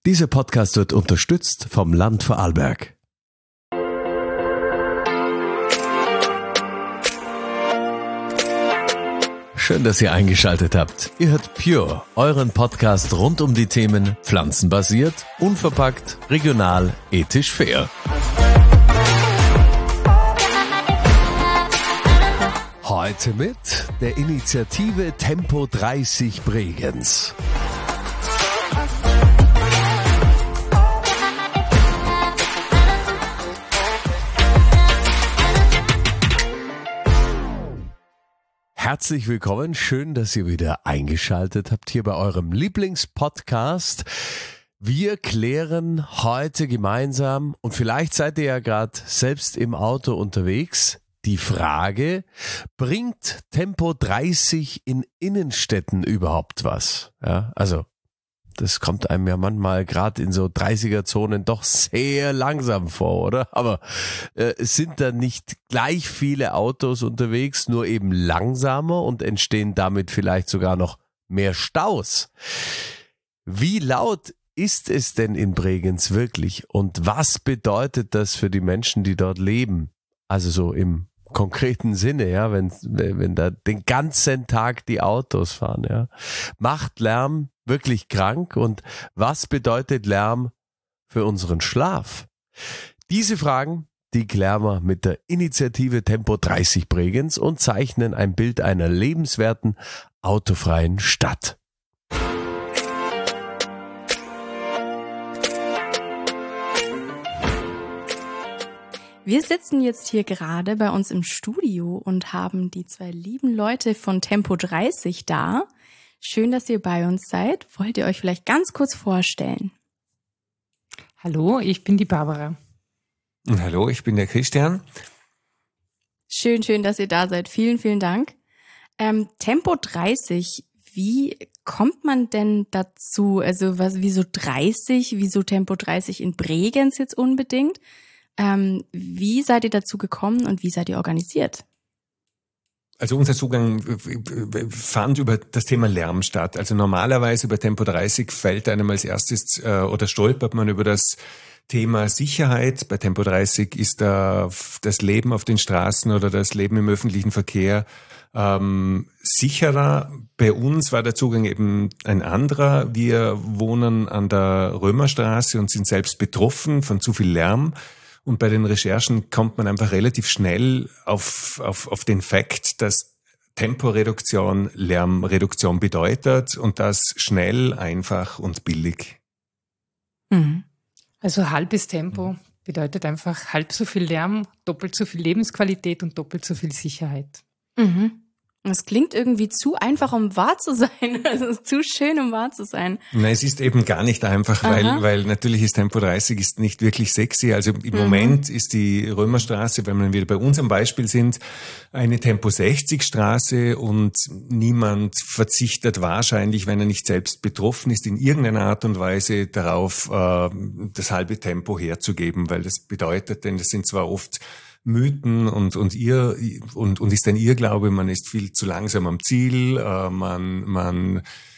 Dieser Podcast wird unterstützt vom Land Vorarlberg. Schön, dass ihr eingeschaltet habt. Ihr hört Pure, euren Podcast rund um die Themen pflanzenbasiert, unverpackt, regional, ethisch fair. Heute mit der Initiative Tempo 30 Bregenz. Herzlich willkommen, schön, dass ihr wieder eingeschaltet habt hier bei eurem Lieblingspodcast. Wir klären heute gemeinsam, und vielleicht seid ihr ja gerade selbst im Auto unterwegs, die Frage, bringt Tempo 30 in Innenstädten überhaupt was? Ja, also das kommt einem ja manchmal gerade in so 30er-Zonen doch sehr langsam vor, oder? Aber es sind da nicht gleich viele Autos unterwegs, nur eben langsamer und entstehen damit vielleicht sogar noch mehr Staus. Wie laut ist es denn in Bregenz wirklich und was bedeutet das für die Menschen, die dort leben? Also so im konkreten Sinne, ja, wenn da den ganzen Tag die Autos fahren, ja. Macht Lärm wirklich krank und was bedeutet Lärm für unseren Schlaf? Diese Fragen, die klären wir mit der Initiative Tempo 30 Bregenz und zeichnen ein Bild einer lebenswerten, autofreien Stadt. Wir sitzen jetzt hier gerade bei uns im Studio und haben die zwei lieben Leute von Tempo 30 da. Schön, dass ihr bei uns seid. Wollt ihr euch vielleicht ganz kurz vorstellen? Hallo, ich bin die Barbara. Und hallo, ich bin der Christian. Schön, dass ihr da seid. Vielen, vielen Dank. Tempo 30, wie kommt man denn dazu? Also wieso 30? Wieso Tempo 30 in Bregenz jetzt unbedingt? Wie seid ihr dazu gekommen und wie seid ihr organisiert? Also unser Zugang fand über das Thema Lärm statt. Also normalerweise bei Tempo 30 fällt einem als erstes oder stolpert man über das Thema Sicherheit. Bei Tempo 30 ist da das Leben auf den Straßen oder das Leben im öffentlichen Verkehr sicherer. Bei uns war der Zugang eben ein anderer. Wir wohnen an der Römerstraße und sind selbst betroffen von zu viel Lärm. Und bei den Recherchen kommt man einfach relativ schnell auf den Fakt, dass Temporeduktion Lärmreduktion bedeutet und das schnell, einfach und billig. Also halbes Tempo bedeutet einfach halb so viel Lärm, doppelt so viel Lebensqualität und doppelt so viel Sicherheit. Mhm. Das klingt irgendwie zu einfach, um wahr zu sein. Also es ist zu schön, um wahr zu sein. Nein, es ist eben gar nicht einfach, weil natürlich ist Tempo 30 ist nicht wirklich sexy. Also im Moment ist die Römerstraße, wenn wir wieder bei unserem Beispiel sind, eine Tempo 60 Straße und niemand verzichtet wahrscheinlich, wenn er nicht selbst betroffen ist, in irgendeiner Art und Weise darauf, das halbe Tempo herzugeben, weil das bedeutet, denn das sind zwar oft Mythen und ist ein Irrglaube, man ist viel zu langsam am Ziel, man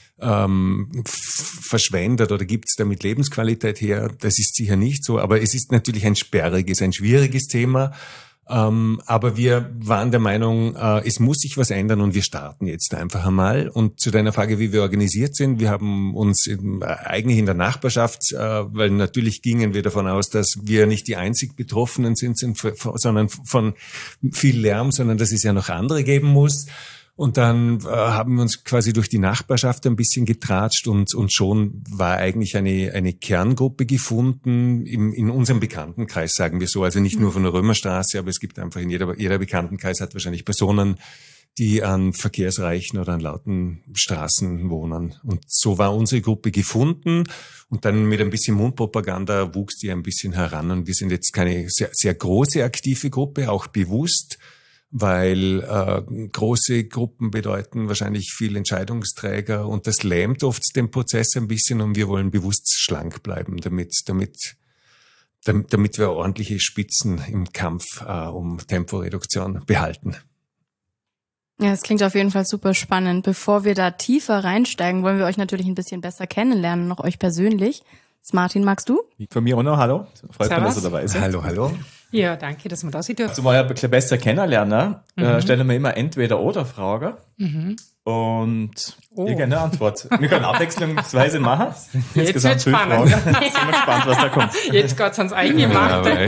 verschwendet oder gibt es damit Lebensqualität her. Das ist sicher nicht so, aber es ist natürlich ein schwieriges Thema. Aber wir waren der Meinung, es muss sich was ändern und wir starten jetzt einfach einmal. Und zu deiner Frage, wie wir organisiert sind, wir haben uns eigentlich in der Nachbarschaft, weil natürlich gingen wir davon aus, dass wir nicht die einzig Betroffenen sind sondern von viel Lärm, sondern dass es ja noch andere geben muss. Und dann haben wir uns quasi durch die Nachbarschaft ein bisschen getratscht und schon war eigentlich eine Kerngruppe gefunden in unserem Bekanntenkreis, sagen wir so. Also nicht nur von der Römerstraße, aber es gibt einfach in jeder Bekanntenkreis hat wahrscheinlich Personen, die an verkehrsreichen oder an lauten Straßen wohnen. Und so war unsere Gruppe gefunden und dann mit ein bisschen Mundpropaganda wuchs die ein bisschen heran. Und wir sind jetzt keine sehr, sehr große aktive Gruppe, auch bewusst, weil große Gruppen bedeuten wahrscheinlich viel Entscheidungsträger und das lähmt oft den Prozess ein bisschen und wir wollen bewusst schlank bleiben, damit wir ordentliche Spitzen im Kampf um Temporeduktion behalten. Ja, das klingt auf jeden Fall super spannend. Bevor wir da tiefer reinsteigen, wollen wir euch natürlich ein bisschen besser kennenlernen, noch euch persönlich. Martin, magst du? Von mir auch noch, hallo. Freut mich, dass ihr dabei seid. Hallo. Ja, danke, dass wir da sind dürfen. Zum ein bisschen besser kennenlernen, stellen wir immer Entweder-Oder-Frage. Und ich gerne eine Antwort. Wir können abwechslungsweise machen. Jetzt wird's spannend. Fragen. Sind wir gespannt, was da kommt. Jetzt geht's ans Eingemachte.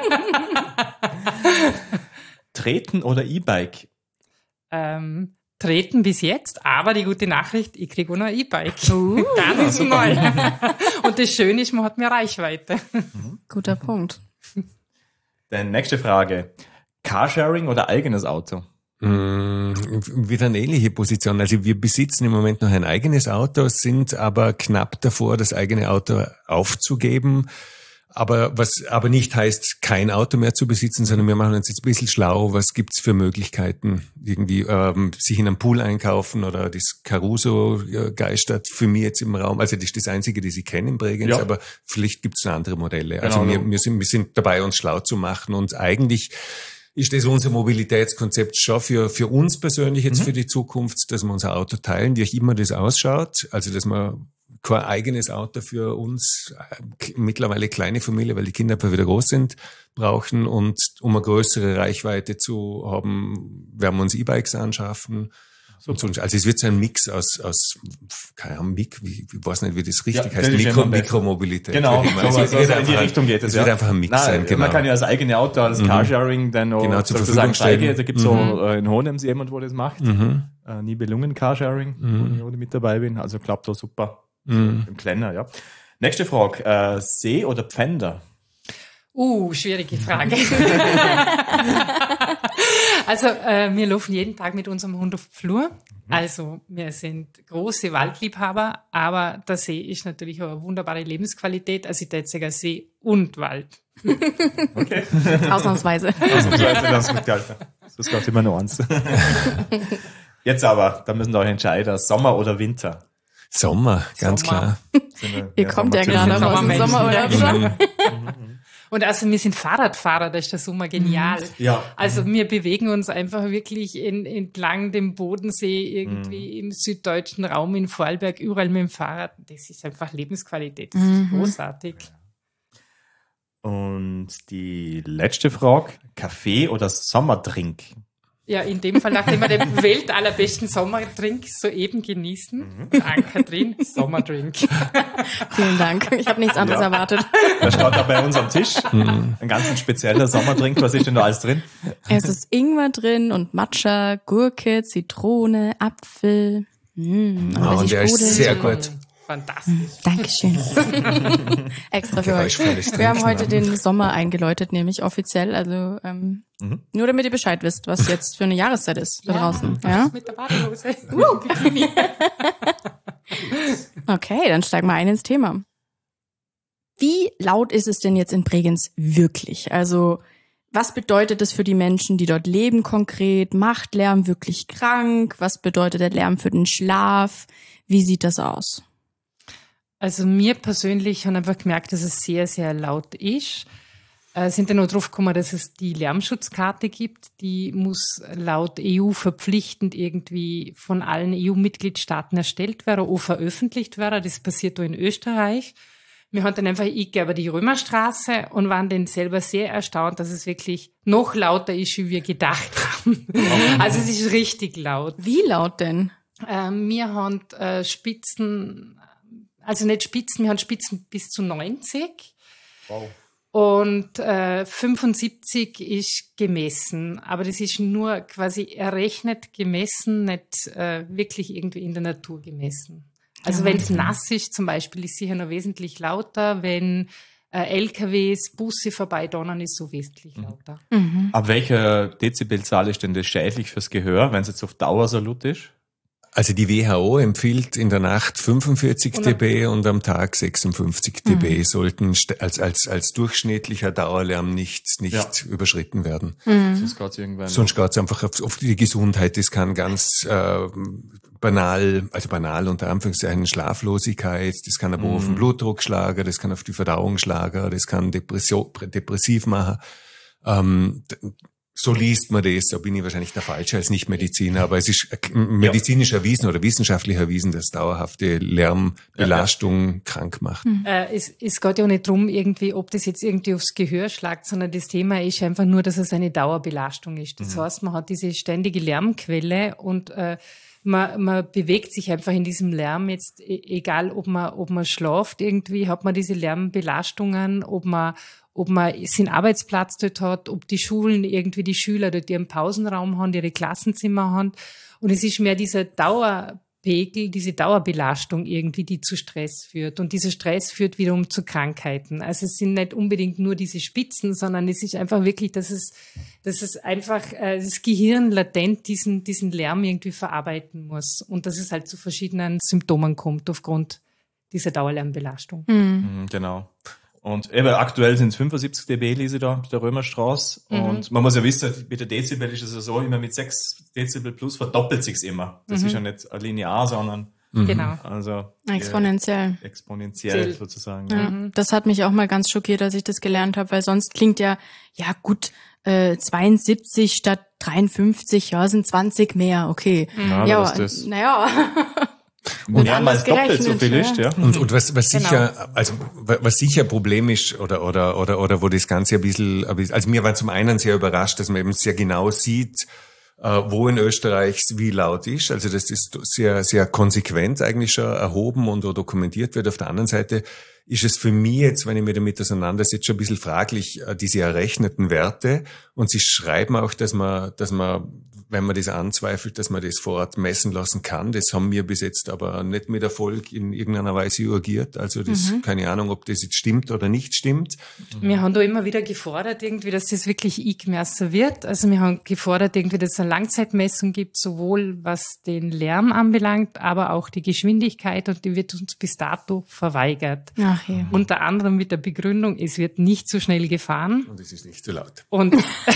Treten oder E-Bike? Treten bis jetzt, aber die gute Nachricht, ich kriege auch noch ein E-Bike. Ganz neu. Und das Schöne ist, man hat mehr Reichweite. Guter Punkt. Dann nächste Frage. Carsharing oder eigenes Auto? Wieder eine ähnliche Position. Also wir besitzen im Moment noch ein eigenes Auto, sind aber knapp davor, das eigene Auto aufzugeben. Was aber nicht heißt, kein Auto mehr zu besitzen, sondern wir machen uns jetzt ein bisschen schlau. Was gibt's für Möglichkeiten? Irgendwie sich in einem Pool einkaufen oder das Caruso geistert für mich jetzt im Raum. Also das ist das Einzige, das ich kenne in Bregenz, aber vielleicht gibt's noch andere Modelle. Also Genau. wir sind dabei, uns schlau zu machen, und eigentlich ist das unser Mobilitätskonzept schon für uns persönlich jetzt für die Zukunft, dass wir unser Auto teilen, wie auch immer das ausschaut. Also dass wir kein eigenes Auto für uns, mittlerweile kleine Familie, weil die Kinder einfach wieder groß sind, brauchen, und um eine größere Reichweite zu haben, werden wir uns E-Bikes anschaffen. Also es wird so ein Mix aus keine Ahnung, ich weiß nicht, wie das richtig heißt, Mikromobilität. Genau, also in die Richtung geht es. Es wird einfach ein Mix sein, genau. Man kann ja das eigene Auto, das Carsharing dann auch zur sozusagen Verfügung stellen. freigeben. Da gibt's so in Hohenems jemand, wo das macht. Nibelungen Carsharing, wo ich mit dabei bin. Also klappt da super. Im Kleiner, ja. Nächste Frage. See oder Pfänder? Schwierige Frage. Also, wir laufen jeden Tag mit unserem Hund auf den Flur. Also, wir sind große Waldliebhaber, aber der See ist natürlich auch eine wunderbare Lebensqualität. Also, ich würde sagen, See und Wald. Okay. Ausnahmsweise. Das ist gut, Alter. Das ist immer nur eins. Jetzt aber, da müssen wir euch entscheiden, Sommer oder Winter? Sommer, ganz klar. Ihr kommt ja gerade noch aus dem Sommerurlaub schon. Und also wir sind Fahrradfahrer, das ist der Sommer genial. Ja. Also wir bewegen uns einfach wirklich entlang dem Bodensee, irgendwie im süddeutschen Raum, in Vorarlberg, überall mit dem Fahrrad. Das ist einfach Lebensqualität, das ist großartig. Und die letzte Frage, Kaffee oder Sommerdrink? Ja, in dem Fall, nachdem wir den weltallerbesten Sommerdrink soeben genießen, Ann-Kathrin, Sommerdrink. Vielen Dank. Ich habe nichts anderes erwartet. Da steht da bei uns am Tisch ein ganz spezieller Sommerdrink. Was ist denn da alles drin? Es ist Ingwer drin und Matcha, Gurke, Zitrone, Apfel. Und der ist sehr gut. Fantastisch. Dankeschön. Extra für euch. Wir haben heute den Sommer eingeläutet, nämlich offiziell. Also nur damit ihr Bescheid wisst, was jetzt für eine Jahreszeit ist da draußen. Ja? Mit der Badehose. Okay, dann steigen wir ein ins Thema. Wie laut ist es denn jetzt in Bregenz wirklich? Also was bedeutet das für die Menschen, die dort leben konkret? Macht Lärm wirklich krank? Was bedeutet der Lärm für den Schlaf? Wie sieht das aus? Also mir persönlich habe einfach gemerkt, dass es sehr, sehr laut ist. Sind dann noch drauf gekommen, dass es die Lärmschutzkarte gibt. Die muss laut EU verpflichtend irgendwie von allen EU-Mitgliedstaaten erstellt werden, auch veröffentlicht werden. Das passiert auch in Österreich. Wir haben dann einfach aber die Römerstraße und waren dann selber sehr erstaunt, dass es wirklich noch lauter ist, wie wir gedacht haben. Also es ist richtig laut. Wie laut denn? Wir haben Spitzen, also nicht Spitzen, wir haben Spitzen bis zu 90. Wow. Und 75 ist gemessen, aber das ist nur quasi errechnet gemessen, nicht wirklich irgendwie in der Natur gemessen. Also wenn es nass ist zum Beispiel, ist sicher noch wesentlich lauter. Wenn LKWs, Busse vorbeidonnern, ist so wesentlich lauter. Ab welcher Dezibelzahl ist denn das schädlich fürs Gehör, wenn es jetzt auf Dauer so laut ist? Also die WHO empfiehlt in der Nacht 45 dB und am Tag 56 dB sollten als durchschnittlicher Dauerlärm nicht überschritten werden. Sonst geht's irgendwann. Sonst geht's einfach auf die Gesundheit. Das kann ganz banal unter Anführungszeichen Schlaflosigkeit, das kann aber auf den Blutdruck schlagen, das kann auf die Verdauung schlagen, das kann depressiv machen. So liest man das, da bin ich wahrscheinlich der Falsche als Nichtmediziner, aber es ist medizinisch erwiesen oder wissenschaftlich erwiesen, dass dauerhafte Lärmbelastung krank macht. Es geht ja auch nicht drum, irgendwie, ob das jetzt irgendwie aufs Gehör schlagt, sondern das Thema ist einfach nur, dass es eine Dauerbelastung ist. Das heißt, man hat diese ständige Lärmquelle und man bewegt sich einfach in diesem Lärm jetzt, egal ob man schlaft irgendwie, hat man diese Lärmbelastungen, ob man seinen Arbeitsplatz dort hat, ob die Schulen irgendwie die Schüler dort ihren Pausenraum haben, ihre Klassenzimmer haben. Und es ist mehr dieser Dauerpegel, diese Dauerbelastung irgendwie, die zu Stress führt. Und dieser Stress führt wiederum zu Krankheiten. Also es sind nicht unbedingt nur diese Spitzen, sondern es ist einfach wirklich, dass es einfach das Gehirn latent diesen Lärm irgendwie verarbeiten muss. Und dass es halt zu verschiedenen Symptomen kommt aufgrund dieser Dauerlärmbelastung. Genau. Und eben aktuell sind es 75 dB, lese ich da, mit der Römerstraße. Und man muss ja wissen, mit der Dezibel ist es ja so, immer mit 6 Dezibel plus verdoppelt sich's immer. Das ist ja nicht linear, sondern Genau. also Exponentiell. Exponentiell sozusagen. Ja. Das hat mich auch mal ganz schockiert, als ich das gelernt habe, weil sonst klingt ja gut, 72 statt 53, ja, sind 20 mehr, okay. Ja, naja. Und ja, mal doppelt so viel ist, ja. Und was sicher Problem ist, oder wo das Ganze ein bisschen, also mir war zum einen sehr überrascht, dass man eben sehr genau sieht, wo in Österreich wie laut ist. Also das ist sehr, sehr konsequent eigentlich schon erhoben und dokumentiert wird. Auf der anderen Seite ist es für mich jetzt, wenn ich mich damit auseinandersetze, schon ein bisschen fraglich, diese errechneten Werte. Und sie schreiben auch, dass man, wenn man das anzweifelt, dass man das vor Ort messen lassen kann. Das haben wir bis jetzt aber nicht mit Erfolg in irgendeiner Weise urgiert. Also das, keine Ahnung, ob das jetzt stimmt oder nicht stimmt. Wir haben da immer wieder gefordert irgendwie, dass das wirklich eingemessen wird. Also wir haben gefordert irgendwie, dass es eine Langzeitmessung gibt, sowohl was den Lärm anbelangt, aber auch die Geschwindigkeit, und die wird uns bis dato verweigert. Ach ja. Unter anderem mit der Begründung, es wird nicht so schnell gefahren. Und es ist nicht so laut. Und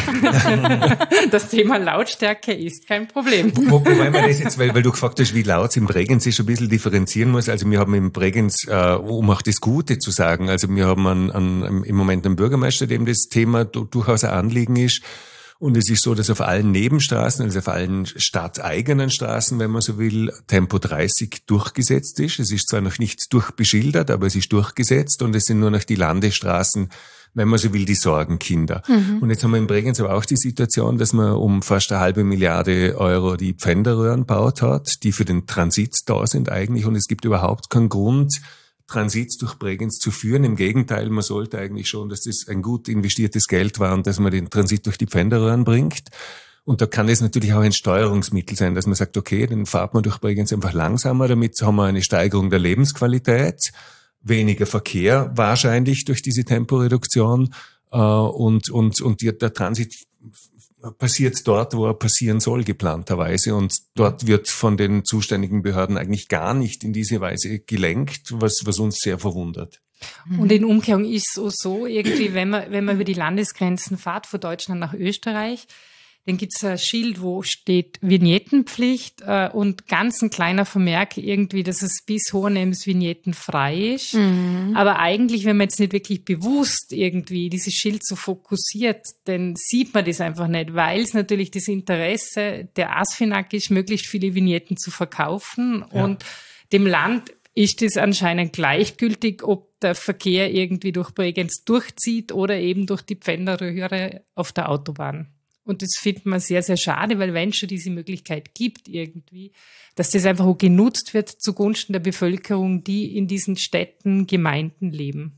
das Thema Lautstärke ist kein Problem. Wobei man das jetzt, weil du gefragt hast, wie laut es im Bregenz ist, ein bisschen differenzieren muss. Also wir haben im Bregenz, um auch das Gute zu sagen, also wir haben im Moment einen Bürgermeister, dem das Thema durchaus ein Anliegen ist. Und es ist so, dass auf allen Nebenstraßen, also auf allen stadteigenen Straßen, wenn man so will, Tempo 30 durchgesetzt ist. Es ist zwar noch nicht durchbeschildert, aber es ist durchgesetzt, und es sind nur noch die Landesstraßen, wenn man so will, die Sorgenkinder. Und jetzt haben wir in Bregenz aber auch die Situation, dass man um fast 1,5 Milliarde Euro die Pfänderröhren gebaut hat, die für den Transit da sind eigentlich, und es gibt überhaupt keinen Grund, Transit durch Bregenz zu führen. Im Gegenteil, man sollte eigentlich schon, dass das ein gut investiertes Geld war und dass man den Transit durch die Pfänderröhren bringt. Und da kann es natürlich auch ein Steuerungsmittel sein, dass man sagt, okay, dann fahrt man durch Bregenz einfach langsamer, damit haben wir eine Steigerung der Lebensqualität, weniger Verkehr wahrscheinlich durch diese Temporeduktion, und der Transit passiert dort, wo er passieren soll, geplanterweise, und dort wird von den zuständigen Behörden eigentlich gar nicht in diese Weise gelenkt, was uns sehr verwundert. Und in Umkehrung ist es so irgendwie, wenn man über die Landesgrenzen fährt, von Deutschland nach Österreich, dann gibt's ein Schild, wo steht Vignettenpflicht, und ganz ein kleiner Vermerk irgendwie, dass es bis Hohenems vignettenfrei ist. Aber eigentlich, wenn man jetzt nicht wirklich bewusst irgendwie dieses Schild so fokussiert, dann sieht man das einfach nicht, weil es natürlich das Interesse der ASFINAG ist, möglichst viele Vignetten zu verkaufen. Ja. Und dem Land ist es anscheinend gleichgültig, ob der Verkehr irgendwie durch Bregenz durchzieht oder eben durch die Pfänderröhre auf der Autobahn. Und das findet man sehr, sehr schade, weil wenn es schon diese Möglichkeit gibt irgendwie, dass das einfach auch genutzt wird zugunsten der Bevölkerung, die in diesen Städten, Gemeinden leben.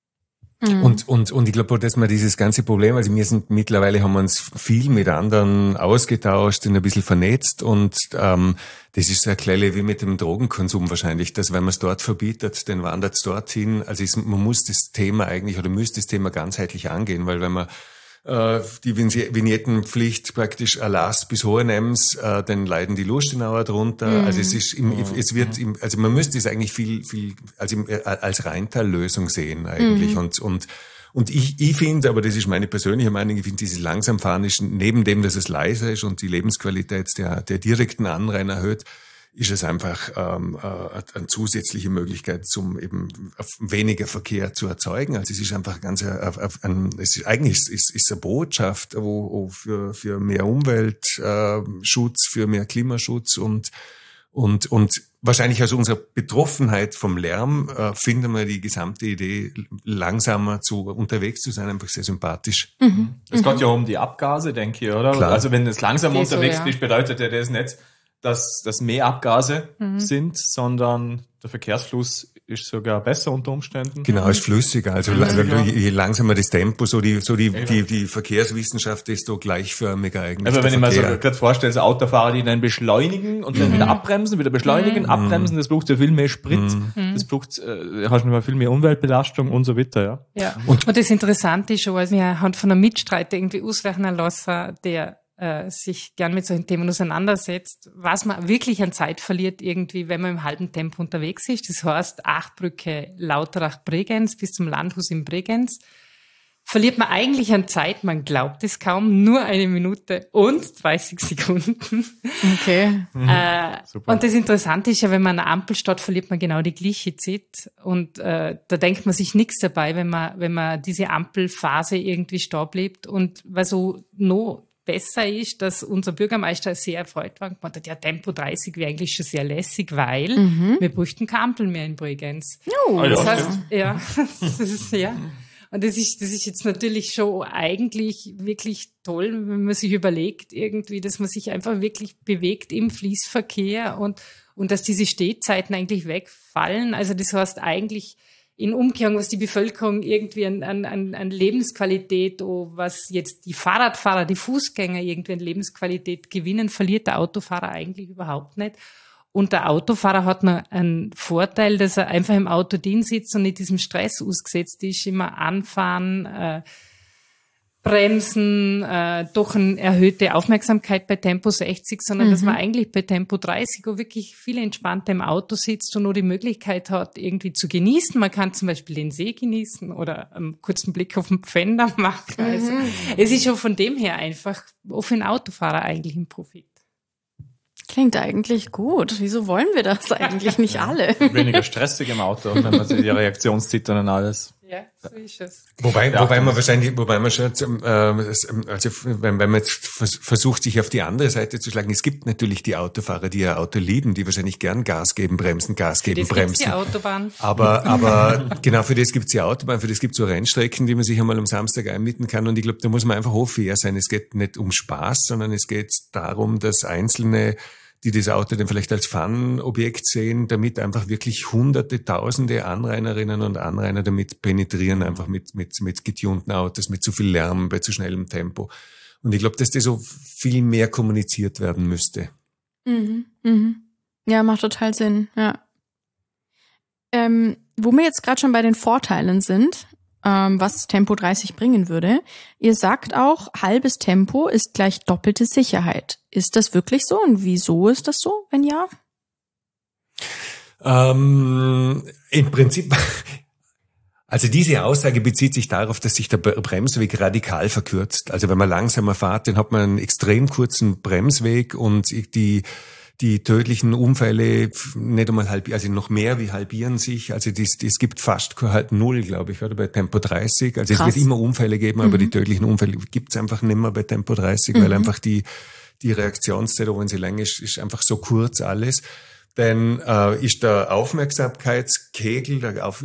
Und ich glaube, dass man dieses ganze Problem, also mittlerweile haben wir uns viel mit anderen ausgetauscht, sind ein bisschen vernetzt, und das ist so eine Klelle wie mit dem Drogenkonsum wahrscheinlich, dass wenn man es dort verbietet, dann wandert es dorthin. Also man muss das Thema eigentlich, oder müsste das Thema ganzheitlich angehen, weil wenn man die Vignettenpflicht praktisch Erlass bis Hohenems, dann leiden die Lustenauer drunter. Also also man müsste es eigentlich viel, als Rheintal-Lösung sehen eigentlich. Und ich finde, aber das ist meine persönliche Meinung, ich finde dieses Langsamfahren ist, neben dem, dass es leiser ist und die Lebensqualität der direkten Anrainer erhöht, ist es einfach eine zusätzliche Möglichkeit, zum eben weniger Verkehr zu erzeugen. Also es ist einfach eigentlich ist eine Botschaft für mehr Umweltschutz, für mehr Klimaschutz und wahrscheinlich aus unserer Betroffenheit vom Lärm finden wir die gesamte Idee, langsamer unterwegs zu sein, einfach sehr sympathisch. Es geht ja um die Abgase, denke ich, oder? Klar. Also wenn du langsam unterwegs so, ja. bist, bedeutet ja das nicht, dass das mehr Abgase sind, sondern der Verkehrsfluss ist sogar besser unter Umständen. Genau, ist flüssiger. Also je langsamer das Tempo, so die Verkehrswissenschaft, desto gleichförmiger eigentlich. Aber wenn ich mir so Verkehr. gerade vorstelle, so Autofahrer, die dann beschleunigen und dann wieder abbremsen, wieder beschleunigen, abbremsen, das braucht ja viel mehr Sprit, das braucht, hast du mal viel mehr Umweltbelastung und so weiter, ja. Ja. Und das Interessante ist schon, also wir haben von einem Mitstreiter irgendwie ausrechnen lassen, der sich gern mit solchen Themen auseinandersetzt, was man wirklich an Zeit verliert irgendwie, wenn man im halben Tempo unterwegs ist. Das heißt, Achtbrücke Lauterach-Bregenz bis zum Landhaus in Bregenz verliert man eigentlich an Zeit, man glaubt es kaum, nur 1 Minute und 30 Sekunden. Okay. Super. Und das Interessante ist ja, wenn man an einer Ampel steht, verliert man genau die gleiche Zeit. Und da denkt man sich nichts dabei, wenn man diese Ampelphase irgendwie stehen bleibt. Und was so noch besser ist, dass unser Bürgermeister sehr erfreut war und gemeint hat, ja, Tempo 30 wäre eigentlich schon sehr lässig, weil wir bräuchten keine Ampel mehr in Bregenz. Oh, ja, Das heißt, ja, das ist, ja. Und das ist jetzt natürlich schon eigentlich wirklich toll, wenn man sich überlegt irgendwie, dass man sich einfach wirklich bewegt im Fließverkehr und dass diese Stehzeiten eigentlich wegfallen. Also das heißt eigentlich in Umkehrung, was die Bevölkerung irgendwie an Lebensqualität, was jetzt die Fahrradfahrer, die Fußgänger irgendwie an Lebensqualität gewinnen, verliert der Autofahrer eigentlich überhaupt nicht. Und der Autofahrer hat noch einen Vorteil, dass er einfach im Auto drin sitzt und nicht diesem Stress ausgesetzt ist, immer anfahren, bremsen, doch eine erhöhte Aufmerksamkeit bei Tempo 60, sondern dass man eigentlich bei Tempo 30 auch wirklich viel entspannter im Auto sitzt und nur die Möglichkeit hat, irgendwie zu genießen. Man kann zum Beispiel den See genießen oder einen kurzen Blick auf den Pfänder machen. Also, es ist schon von dem her einfach auch für den Autofahrer eigentlich ein Profit. Klingt eigentlich gut. Wieso wollen wir das eigentlich nicht alle? Weniger stressig im Auto, wenn man sich die Reaktionszeit und alles. Ja, so ist es. Wobei man schon, also wenn man jetzt versucht, sich auf die andere Seite zu schlagen, es gibt natürlich die Autofahrer, die ihr Auto lieben, die wahrscheinlich gern Gas geben, bremsen, Gas geben, Das bremsen. gibt's die Autobahn. Aber genau, für das gibt's die Autobahn, für das gibt's so Rennstrecken, die man sich einmal am Samstag einmieten kann. Und ich glaube, da muss man einfach auch fair sein. Es geht nicht um Spaß, sondern es geht darum, dass Einzelne, die das Auto dann vielleicht als Fun-Objekt sehen, damit einfach wirklich Hunderte, Tausende Anrainerinnen und Anrainer damit penetrieren, einfach mit getunten Autos, mit zu viel Lärm, bei zu schnellem Tempo. Und ich glaube, dass das so viel mehr kommuniziert werden müsste. Ja, macht total Sinn, ja. Wo wir jetzt gerade schon bei den Vorteilen sind, was Tempo 30 bringen würde. Ihr sagt auch, halbes Tempo ist gleich doppelte Sicherheit. Ist das wirklich so? Und wieso ist das so, wenn ja? Im Prinzip, also diese Aussage bezieht sich darauf, dass sich der Bremsweg radikal verkürzt. Also wenn man langsamer fährt, dann hat man einen extrem kurzen Bremsweg und die tödlichen Unfälle nicht einmal also noch mehr wie halbieren sich. Also es gibt fast halt 0, glaube ich, oder bei Tempo 30. Also Krass. Es wird immer Unfälle geben, aber die tödlichen Unfälle gibt's einfach nicht mehr bei Tempo 30, weil einfach die Reaktionszeit, wenn sie lang ist einfach so kurz alles. Dann ist der Aufmerksamkeitskegel,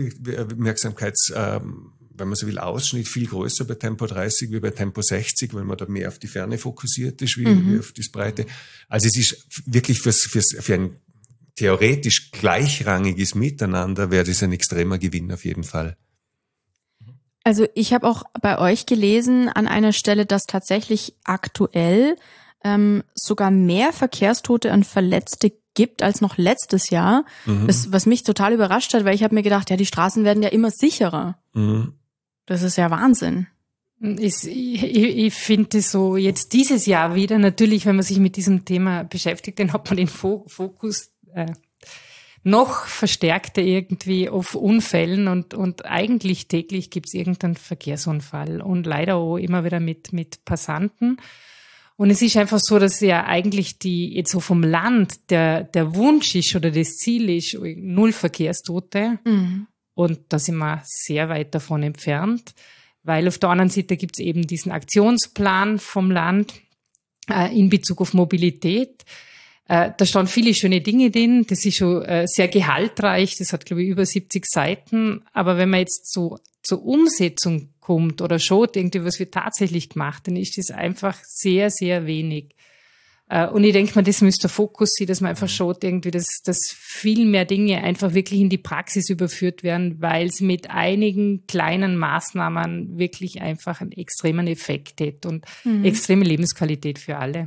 wenn man so will, Ausschnitt viel größer bei Tempo 30 wie bei Tempo 60, weil man da mehr auf die Ferne fokussiert ist, wie auf das Breite. Also es ist wirklich für ein theoretisch gleichrangiges Miteinander wäre das ein extremer Gewinn auf jeden Fall. Also ich habe auch bei euch gelesen an einer Stelle, dass tatsächlich aktuell sogar mehr Verkehrstote und Verletzte gibt als noch letztes Jahr. Was mich total überrascht hat, weil ich habe mir gedacht, ja, die Straßen werden ja immer sicherer. Das ist ja Wahnsinn. Ich finde es so jetzt dieses Jahr wieder, natürlich, wenn man sich mit diesem Thema beschäftigt, dann hat man den Fokus noch verstärkter irgendwie auf Unfällen und eigentlich täglich gibt es irgendeinen Verkehrsunfall und leider auch immer wieder mit Passanten. Und es ist einfach so, dass ja eigentlich jetzt so vom Land der Wunsch ist oder das Ziel ist, 0 Verkehrstote. Und da sind wir sehr weit davon entfernt, weil auf der anderen Seite gibt es eben diesen Aktionsplan vom Land in Bezug auf Mobilität. Da stehen viele schöne Dinge drin. Das ist schon sehr gehaltreich. Das hat, glaube ich, über 70 Seiten. Aber wenn man jetzt so zur Umsetzung kommt oder schaut, irgendwie, was wird tatsächlich gemacht, dann ist das einfach sehr, sehr wenig. Und ich denke mal, das müsste der Fokus sein, dass man einfach schaut, irgendwie, dass viel mehr Dinge einfach wirklich in die Praxis überführt werden, weil es mit einigen kleinen Maßnahmen wirklich einfach einen extremen Effekt hat und extreme Lebensqualität für alle.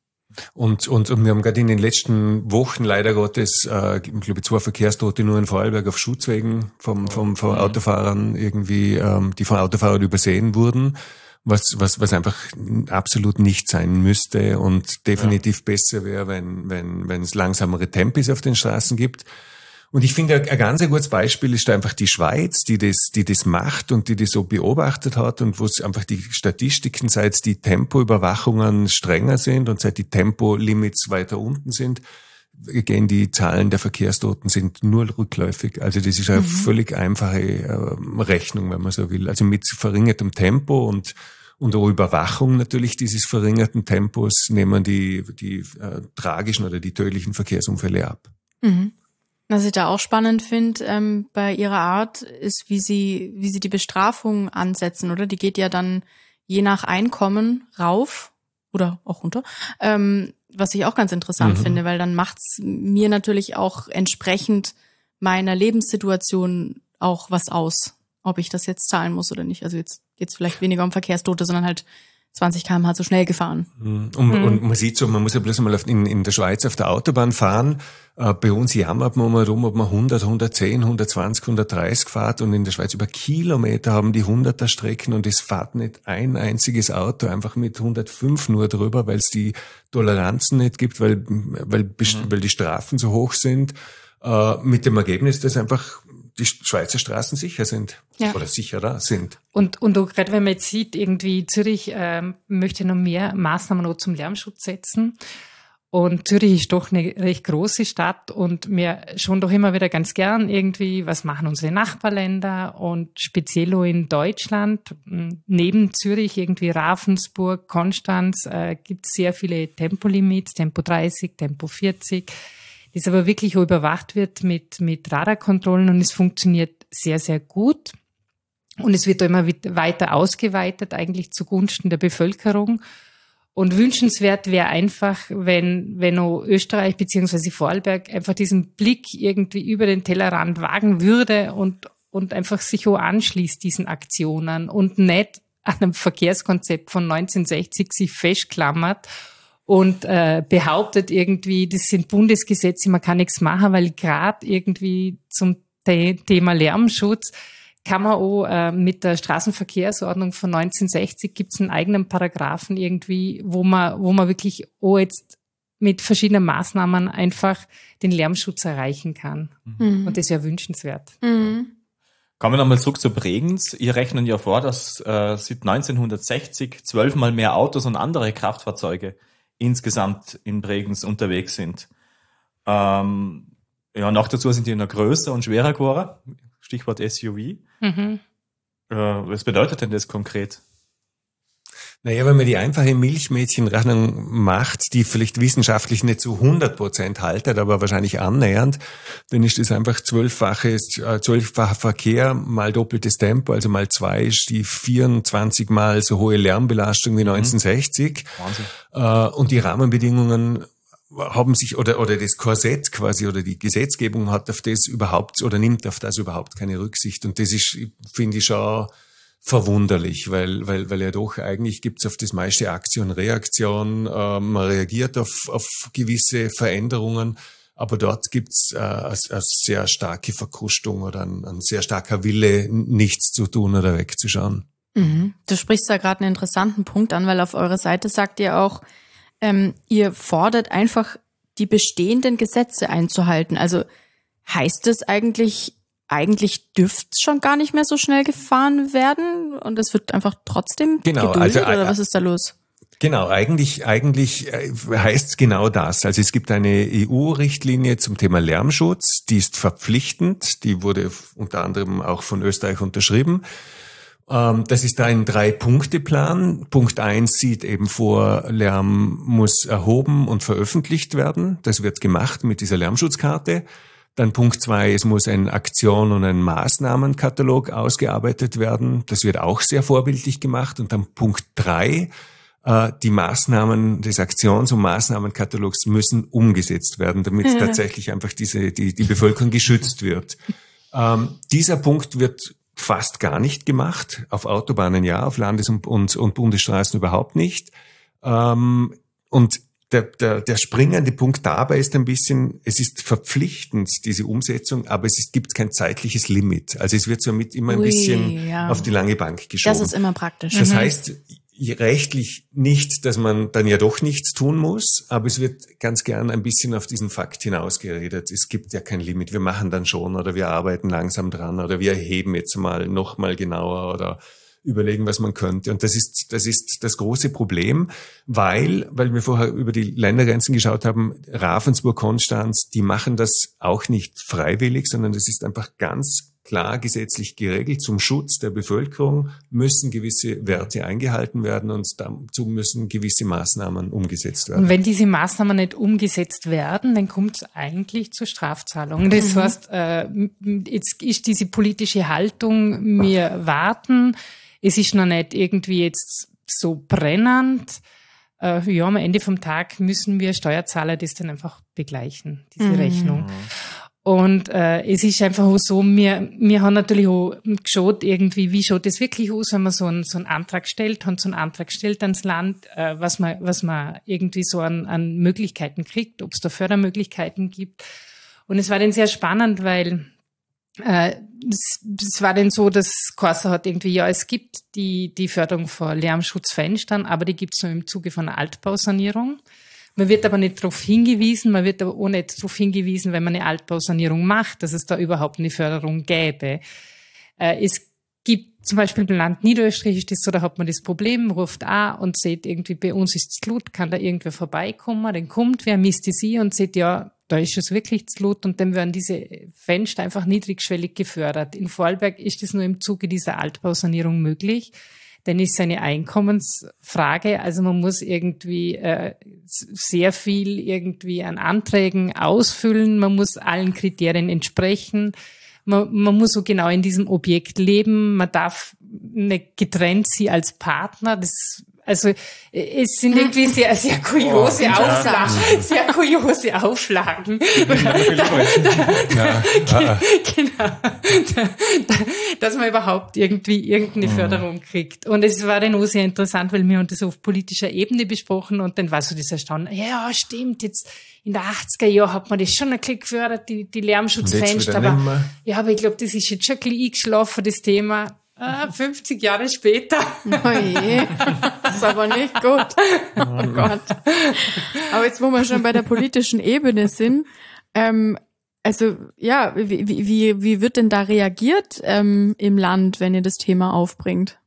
Und wir haben gerade in den letzten Wochen leider Gottes, ich glaube, 2 Verkehrstote nur in Vorarlberg auf Schutzwegen von Autofahrern irgendwie, die von Autofahrern übersehen wurden, was einfach absolut nicht sein müsste und definitiv besser wäre, wenn es langsamere Tempis auf den Straßen gibt. Und ich finde, ein ganz gutes Beispiel ist da einfach die Schweiz, die das macht und die das so beobachtet hat und wo es einfach die Statistiken, seit die Tempoüberwachungen strenger sind und seit die Tempolimits weiter unten sind, gehen die Zahlen der Verkehrstoten sind nur rückläufig. Also das ist eine völlig einfache Rechnung, wenn man so will. Also mit verringertem Tempo und auch Überwachung natürlich dieses verringerten Tempos nehmen die tragischen oder die tödlichen Verkehrsunfälle ab. Was ich da auch spannend finde bei ihrer Art, ist, wie sie die Bestrafung ansetzen, oder? Die geht ja dann je nach Einkommen rauf oder auch runter, was ich auch ganz interessant finde, weil dann macht's mir natürlich auch entsprechend meiner Lebenssituation auch was aus, ob ich das jetzt zahlen muss oder nicht. Also jetzt geht's vielleicht weniger um Verkehrstote, sondern halt 20 km/h zu schnell gefahren. Und man sieht so, man muss ja bloß mal in der Schweiz auf der Autobahn fahren. Bei uns jammert man mal rum, ob man 100, 110, 120, 130 fährt und in der Schweiz über Kilometer haben die 100er Strecken und es fährt nicht ein einziges Auto einfach mit 105 nur drüber, weil es die Toleranzen nicht gibt, weil die Strafen so hoch sind. Mit dem Ergebnis, dass einfach die Schweizer Straßen sicher sind oder sicherer sind. Und auch gerade wenn man jetzt sieht, irgendwie Zürich möchte noch mehr Maßnahmen noch zum Lärmschutz setzen. Und Zürich ist doch eine recht große Stadt und wir schauen doch immer wieder ganz gern irgendwie, was machen unsere Nachbarländer und speziell auch in Deutschland, neben Zürich irgendwie Ravensburg, Konstanz, gibt es sehr viele Tempolimits, Tempo 30, Tempo 40, das aber wirklich auch überwacht wird mit Radarkontrollen und es funktioniert sehr, sehr gut. Und es wird da immer weiter ausgeweitet, eigentlich zugunsten der Bevölkerung. Und wünschenswert wäre einfach, wenn auch Österreich bzw. Vorarlberg einfach diesen Blick irgendwie über den Tellerrand wagen würde und einfach sich auch anschließt diesen Aktionen und nicht an einem Verkehrskonzept von 1960 sich festklammert und behauptet irgendwie, das sind Bundesgesetze, man kann nichts machen, weil gerade irgendwie zum Thema Lärmschutz kann man auch mit der Straßenverkehrsordnung von 1960 gibt es einen eigenen Paragraphen irgendwie, wo man wirklich auch jetzt mit verschiedenen Maßnahmen einfach den Lärmschutz erreichen kann. Und das wäre wünschenswert. Kommen wir nochmal zurück zu Bregenz. Ihr rechnen ja vor, dass seit 1960 12-mal mehr Autos und andere Kraftfahrzeuge insgesamt in Bregenz unterwegs sind. Noch dazu sind die noch größer und schwerer geworden. Stichwort SUV. Was bedeutet denn das konkret? Naja, wenn man die einfache Milchmädchenrechnung macht, die vielleicht wissenschaftlich nicht zu 100% haltet, aber wahrscheinlich annähernd, dann ist das einfach 12-facher Verkehr mal doppeltes Tempo, also mal 2 ist die 24 mal so hohe Lärmbelastung wie 1960. Wahnsinn. Und die Rahmenbedingungen haben sich, oder das Korsett quasi, oder die Gesetzgebung hat auf das überhaupt, oder nimmt auf das überhaupt keine Rücksicht. Und das ist, finde ich, schon verwunderlich, weil ja doch eigentlich gibt's auf das meiste Aktion, Reaktion, man reagiert auf gewisse Veränderungen, aber dort gibt's eine sehr starke Verkrustung oder ein sehr starker Wille, nichts zu tun oder wegzuschauen. Du sprichst da gerade einen interessanten Punkt an, weil auf eurer Seite sagt ihr auch, ihr fordert einfach, die bestehenden Gesetze einzuhalten. Also heißt es eigentlich dürfte es schon gar nicht mehr so schnell gefahren werden und es wird einfach trotzdem geduldet, oder was ist da los? Genau, eigentlich heißt es genau das. Also es gibt eine EU-Richtlinie zum Thema Lärmschutz, die ist verpflichtend, die wurde unter anderem auch von Österreich unterschrieben. Das ist ein 3-Punkte-Plan. Punkt 1 sieht eben vor, Lärm muss erhoben und veröffentlicht werden. Das wird gemacht mit dieser Lärmschutzkarte. Dann Punkt 2, es muss ein Aktion- und ein Maßnahmenkatalog ausgearbeitet werden. Das wird auch sehr vorbildlich gemacht. Und dann Punkt 3, die Maßnahmen des Aktions- und Maßnahmenkatalogs müssen umgesetzt werden, damit tatsächlich einfach die Bevölkerung geschützt wird. Dieser Punkt wird fast gar nicht gemacht. Auf Autobahnen ja, auf Landes- und Bundesstraßen überhaupt nicht. Und der springende Punkt dabei ist ein bisschen, es ist verpflichtend, diese Umsetzung, aber gibt kein zeitliches Limit. Also es wird somit immer ein bisschen auf die lange Bank geschoben. Das ist immer praktisch. Das heißt, rechtlich nicht, dass man dann ja doch nichts tun muss, aber es wird ganz gern ein bisschen auf diesen Fakt hinausgeredet. Es gibt ja kein Limit, wir machen dann schon oder wir arbeiten langsam dran oder wir erheben jetzt noch mal genauer oder überlegen, was man könnte. Und das ist das große Problem, weil wir vorher über die Ländergrenzen geschaut haben, Ravensburg, Konstanz, die machen das auch nicht freiwillig, sondern das ist einfach ganz klar gesetzlich geregelt. Zum Schutz der Bevölkerung müssen gewisse Werte eingehalten werden und dazu müssen gewisse Maßnahmen umgesetzt werden. Und wenn diese Maßnahmen nicht umgesetzt werden, dann kommt es eigentlich zur Strafzahlung. Das heißt, jetzt ist diese politische Haltung, wir warten, es ist noch nicht irgendwie jetzt so brennend. Am Ende vom Tag müssen wir Steuerzahler das dann einfach begleichen, diese Rechnung. Und es ist einfach so, wir haben natürlich auch geschaut, irgendwie, wie schaut das wirklich aus, wenn man so einen Antrag stellt, ans Land, was man irgendwie so an Möglichkeiten kriegt, ob es da Fördermöglichkeiten gibt. Und es war dann sehr spannend, weil es war dann so, dass Corsa hat irgendwie, ja, es gibt die Förderung von Lärmschutzfenstern, aber die gibt es nur im Zuge von einer Altbausanierung. Man wird aber nicht darauf hingewiesen, wenn man eine Altbausanierung macht, dass es da überhaupt eine Förderung gäbe. Es gibt zum Beispiel im Land Niederösterreich ist das so, da hat man das Problem, ruft an und sieht irgendwie, bei uns ist es Blut, kann da irgendwer vorbeikommen, dann kommt wer, misst sie und sieht, ja, da ist es wirklich zu Blut und dann werden diese Fenster einfach niedrigschwellig gefördert. In Vorarlberg ist es nur im Zuge dieser Altbausanierung möglich. Dann ist es eine Einkommensfrage. Also man muss irgendwie sehr viel irgendwie an Anträgen ausfüllen. Man muss allen Kriterien entsprechen. Man muss so genau in diesem Objekt leben. Man darf nicht getrennt sie als Partner. Also es sind irgendwie sehr, sehr kuriose Auflagen. Sehr kuriose Auflagen. Genau. Dass man überhaupt irgendwie irgendeine Förderung kriegt. Und es war dann auch sehr interessant, weil wir haben das auf politischer Ebene besprochen und dann war so das Erstaunen, ja, stimmt, jetzt in der 80er Jahren hat man das schon ein bisschen gefördert, die Lärmschutzfenster. Aber ich glaube, das ist jetzt schon ein bisschen eingeschlafen, das Thema. 50 Jahre später. Oh je, das ist aber nicht gut. Oh Gott. Aber jetzt, wo wir schon bei der politischen Ebene sind, also ja, wie wird denn da reagiert im Land, wenn ihr das Thema aufbringt?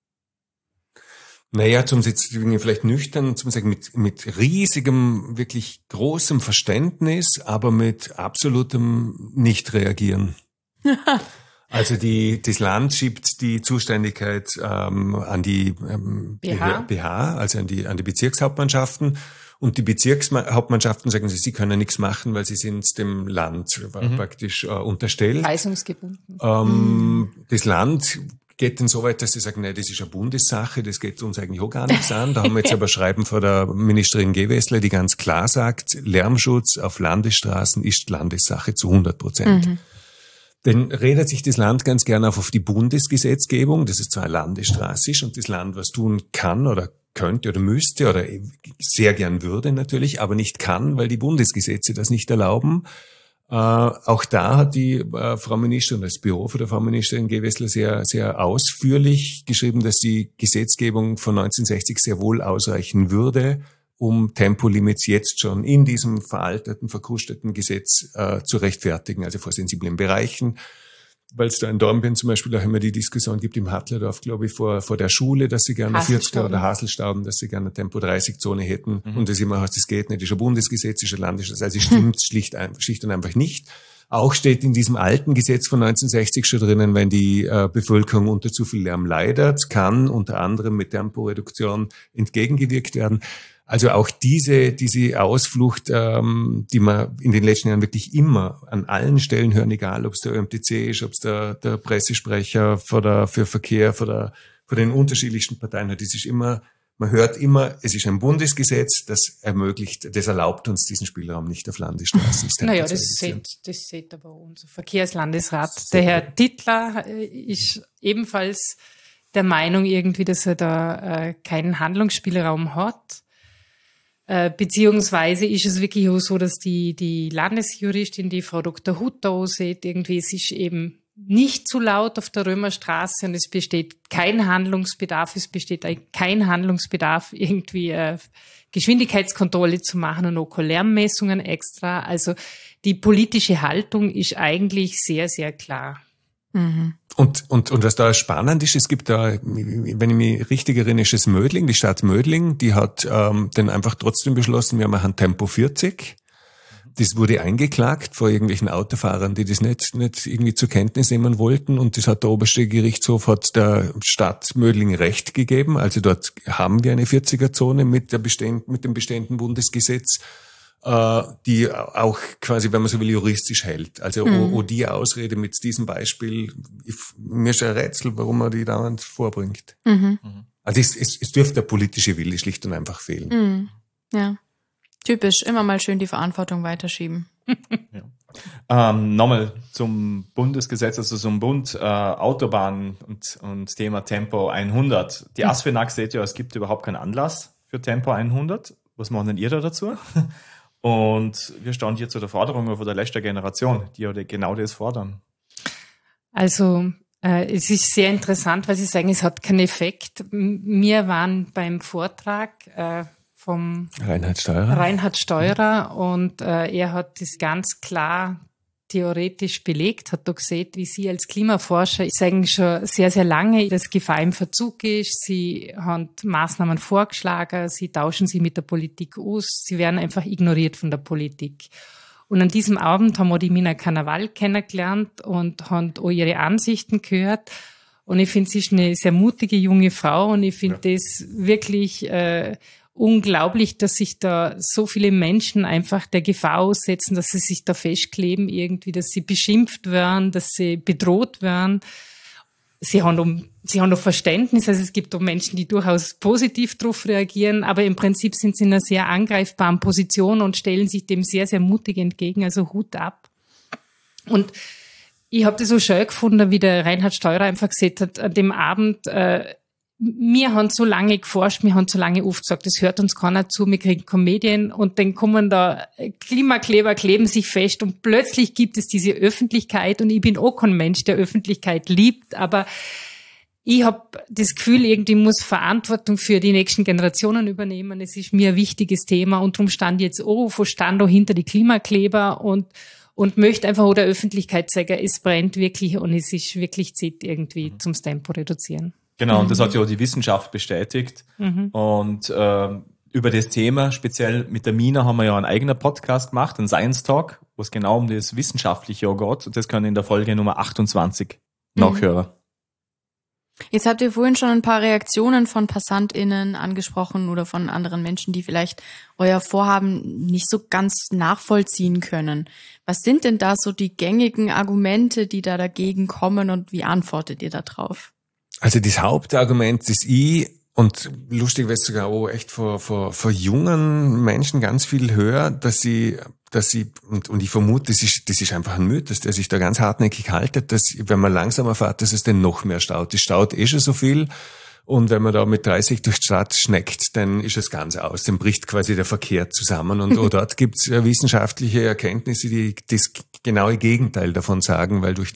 Naja, zum jetzt vielleicht nüchtern, zum sagen mit riesigem, wirklich großem Verständnis, aber mit absolutem Nicht-Reagieren. Also das Land schiebt die Zuständigkeit an die BH, also an die Bezirkshauptmannschaften. Und die Bezirkshauptmannschaften sagen, sie können nichts machen, weil sie sind dem Land praktisch unterstellt. Weisungsgebunden. Das Land geht dann so weit, dass sie sagen, nein, das ist eine Bundessache, das geht uns eigentlich auch gar nichts an. Da haben wir jetzt aber Schreiben von der Ministerin Gewessler, die ganz klar sagt, Lärmschutz auf Landesstraßen ist Landessache zu 100%. Dann redet sich das Land ganz gerne auf die Bundesgesetzgebung, das ist zwar eine Landesstraße ist und das Land was tun kann oder könnte oder müsste oder sehr gern würde natürlich, aber nicht kann, weil die Bundesgesetze das nicht erlauben. Auch da hat die Frau Ministerin, das Büro von der Frau Ministerin Gewessler sehr, sehr ausführlich geschrieben, dass die Gesetzgebung von 1960 sehr wohl ausreichen würde, um Tempolimits jetzt schon in diesem veralteten, verkrusteten Gesetz zu rechtfertigen, also vor sensiblen Bereichen. weil es da in Dornbirn zum Beispiel auch immer die Diskussion gibt im Hattlerdorf, glaube ich, vor der Schule, dass sie gerne 40er oder Haselstauden, dass sie gerne eine Tempo-30-Zone hätten. Und das immer heißt, das geht nicht, ist ein Bundesgesetz, ist ein Landesgesetz. Also es stimmt schlicht und einfach nicht. Auch steht in diesem alten Gesetz von 1960 schon drinnen, wenn die Bevölkerung unter zu viel Lärm leidet, kann unter anderem mit Temporeduktion entgegengewirkt werden. Also auch diese Ausflucht, die wir in den letzten Jahren wirklich immer an allen Stellen hören, egal ob es der ÖMTC ist, ob es der Pressesprecher für Verkehr von den unterschiedlichsten Parteien hat, das ist immer, man hört immer, es ist ein Bundesgesetz, das erlaubt uns diesen Spielraum nicht auf Landesstraßen. Naja, das sieht aber unser Verkehrslandesrat. Der Herr Tittler ist ebenfalls der Meinung irgendwie, dass er da keinen Handlungsspielraum hat. Beziehungsweise ist es wirklich auch so, dass die Landesjuristin, die Frau Dr. Hutter, sieht, irgendwie, es ist eben nicht zu laut auf der Römerstraße und es besteht kein Handlungsbedarf, irgendwie Geschwindigkeitskontrolle zu machen und auch Lärmmessungen extra. Also die politische Haltung ist eigentlich sehr, sehr klar. Mhm. Und was da spannend ist, es gibt da, wenn ich mich richtig erinnere, ist es Mödling, die Stadt Mödling, die hat dann einfach trotzdem beschlossen, wir machen Tempo 40. Das wurde eingeklagt vor irgendwelchen Autofahrern, die das nicht irgendwie zur Kenntnis nehmen wollten, und das hat der oberste Gerichtshof hat der Stadt Mödling Recht gegeben. Also dort haben wir eine 40er-Zone mit dem bestehenden Bundesgesetz, die auch quasi, wenn man so will, juristisch hält. Also die Ausrede mit diesem Beispiel, mir ist ein Rätsel, warum man die dauernd vorbringt. Mhm. Also es dürfte der politische Wille schlicht und einfach fehlen. Mhm. Ja, typisch, immer mal schön die Verantwortung weiterschieben. Ja. Nochmal zum Bundesgesetz, also zum Bund, Autobahn und Thema Tempo 100. Die ASFINAG seht ja, es gibt überhaupt keinen Anlass für Tempo 100. Was machen denn ihr da dazu? Und wir stehen hier zu der Forderung von der letzten Generation, die ja genau das fordern. Also es ist sehr interessant, weil Sie sagen, es hat keinen Effekt. Wir waren beim Vortrag vom Reinhard Steurer und er hat das ganz klar theoretisch belegt, hat da gesehen, wie Sie als Klimaforscher sagen schon sehr, sehr lange, dass Gefahr im Verzug ist. Sie haben Maßnahmen vorgeschlagen, Sie tauschen sie mit der Politik aus, sie werden einfach ignoriert von der Politik. Und an diesem Abend haben wir die Mina Cannaval kennengelernt und haben auch ihre Ansichten gehört. Und ich finde, sie ist eine sehr mutige junge Frau und ich finde das wirklich unglaublich, dass sich da so viele Menschen einfach der Gefahr aussetzen, dass sie sich da festkleben irgendwie, dass sie beschimpft werden, dass sie bedroht werden. Sie haben noch Verständnis, also es gibt auch Menschen, die durchaus positiv darauf reagieren, aber im Prinzip sind sie in einer sehr angreifbaren Position und stellen sich dem sehr, sehr mutig entgegen, also Hut ab. Und ich habe das so schön gefunden, wie der Reinhard Steurer einfach gesagt hat, an dem Abend, wir haben so lange geforscht, wir haben so lange oft gesagt, das hört uns keiner zu, wir kriegen Comedien und dann kommen da Klimakleber, kleben sich fest und plötzlich gibt es diese Öffentlichkeit und ich bin auch kein Mensch, der Öffentlichkeit liebt, aber ich habe das Gefühl, irgendwie muss Verantwortung für die nächsten Generationen übernehmen. Es ist mir ein wichtiges Thema und darum stand ich jetzt auch hinter die Klimakleber und möchte einfach auch der Öffentlichkeit sagen, es brennt wirklich und es ist wirklich Zeit irgendwie zum Tempo reduzieren. Genau, und das hat ja auch die Wissenschaft bestätigt. Und über das Thema, speziell mit der Mina, haben wir ja einen eigenen Podcast gemacht, einen Science Talk, wo es genau um das Wissenschaftliche auch geht. Und das können in der Folge Nummer 28 nachhören. Jetzt habt ihr vorhin schon ein paar Reaktionen von PassantInnen angesprochen oder von anderen Menschen, die vielleicht euer Vorhaben nicht so ganz nachvollziehen können. Was sind denn da so die gängigen Argumente, die da dagegen kommen und wie antwortet ihr da drauf? Also das Hauptargument, das ich, und lustig wäre es sogar auch echt vor jungen Menschen ganz viel höre, dass sie und ich vermute, das ist einfach ein Mythos, der sich da ganz hartnäckig haltet, dass wenn man langsamer fährt, dass es dann noch mehr staut. Es staut schon so viel. Und wenn man da mit 30 durch die Stadt schneckt, dann ist es ganz aus. Dann bricht quasi der Verkehr zusammen. Und auch dort gibt's wissenschaftliche Erkenntnisse, die das genaue Gegenteil davon sagen, weil durch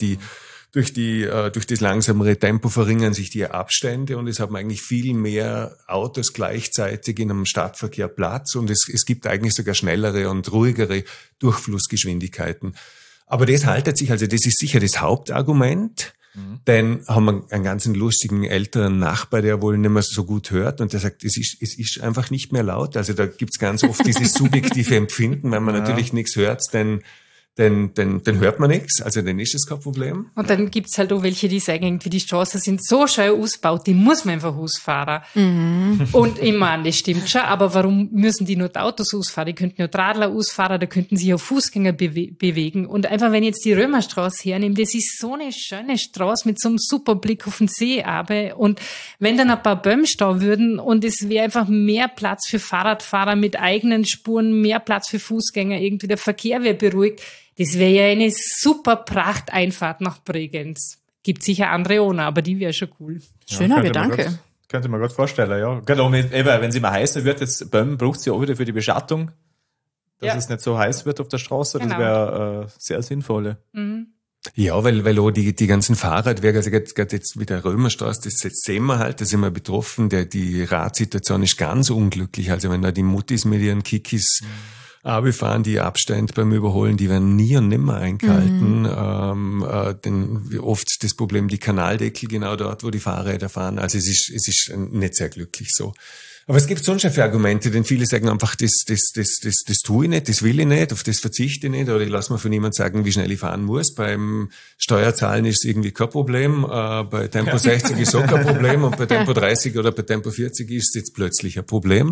das langsamere Tempo verringern sich die Abstände und es haben eigentlich viel mehr Autos gleichzeitig in einem Stadtverkehr Platz und es gibt eigentlich sogar schnellere und ruhigere Durchflussgeschwindigkeiten. Aber das haltet sich, also das ist sicher das Hauptargument. Dann haben wir einen ganz lustigen älteren Nachbar, der wohl nicht mehr so gut hört und der sagt, es ist einfach nicht mehr laut. Also da gibt's ganz oft dieses subjektive Empfinden, wenn man natürlich nichts hört, dann hört man nichts, also dann ist das kein Problem. Und dann gibt's halt auch welche, die sagen, irgendwie die Straßen sind so schön ausgebaut, die muss man einfach ausfahren. Und ich meine, das stimmt schon, aber warum müssen die nur die Autos ausfahren? Die könnten ja Radler ausfahren, da könnten sich auch Fußgänger bewegen. Und einfach, wenn ich jetzt die Römerstraße hernehme, das ist so eine schöne Straße mit so einem super Blick auf den See aber. Und wenn dann ein paar Bäume stehen würden und es wäre einfach mehr Platz für Fahrradfahrer mit eigenen Spuren, mehr Platz für Fußgänger, irgendwie der Verkehr wäre beruhigt. Das wäre ja eine super Prachteinfahrt nach Bregenz. Gibt sicher andere ohne, aber die wäre schon cool. Schöner Gedanke. Könnte man gerade vorstellen, ja. Genau, wenn es immer heißer wird, jetzt Bäume braucht es ja auch wieder für die Beschattung, dass es nicht so heiß wird auf der Straße. Das wäre sehr sinnvoll. Ja, weil auch die ganzen Fahrradwege, also gerade jetzt mit der Römerstraße, das sehen wir halt, da sind wir betroffen, die Radsituation ist ganz unglücklich. Also wenn da die Muttis mit ihren Kikis fahren, die Abstände beim Überholen, die werden nie und nimmer eingehalten. Denn oft das Problem, die Kanaldeckel genau dort, wo die Fahrräder fahren. Also es ist nicht sehr glücklich so. Aber es gibt sonst schon für Argumente, denn viele sagen einfach, das tue ich nicht, das will ich nicht, auf das verzichte ich nicht, oder ich lasse mir von niemandem sagen, wie schnell ich fahren muss. Beim Steuerzahlen ist es irgendwie kein Problem, bei Tempo 60 ist auch kein Problem und bei Tempo 30 oder bei Tempo 40 ist es jetzt plötzlich ein Problem.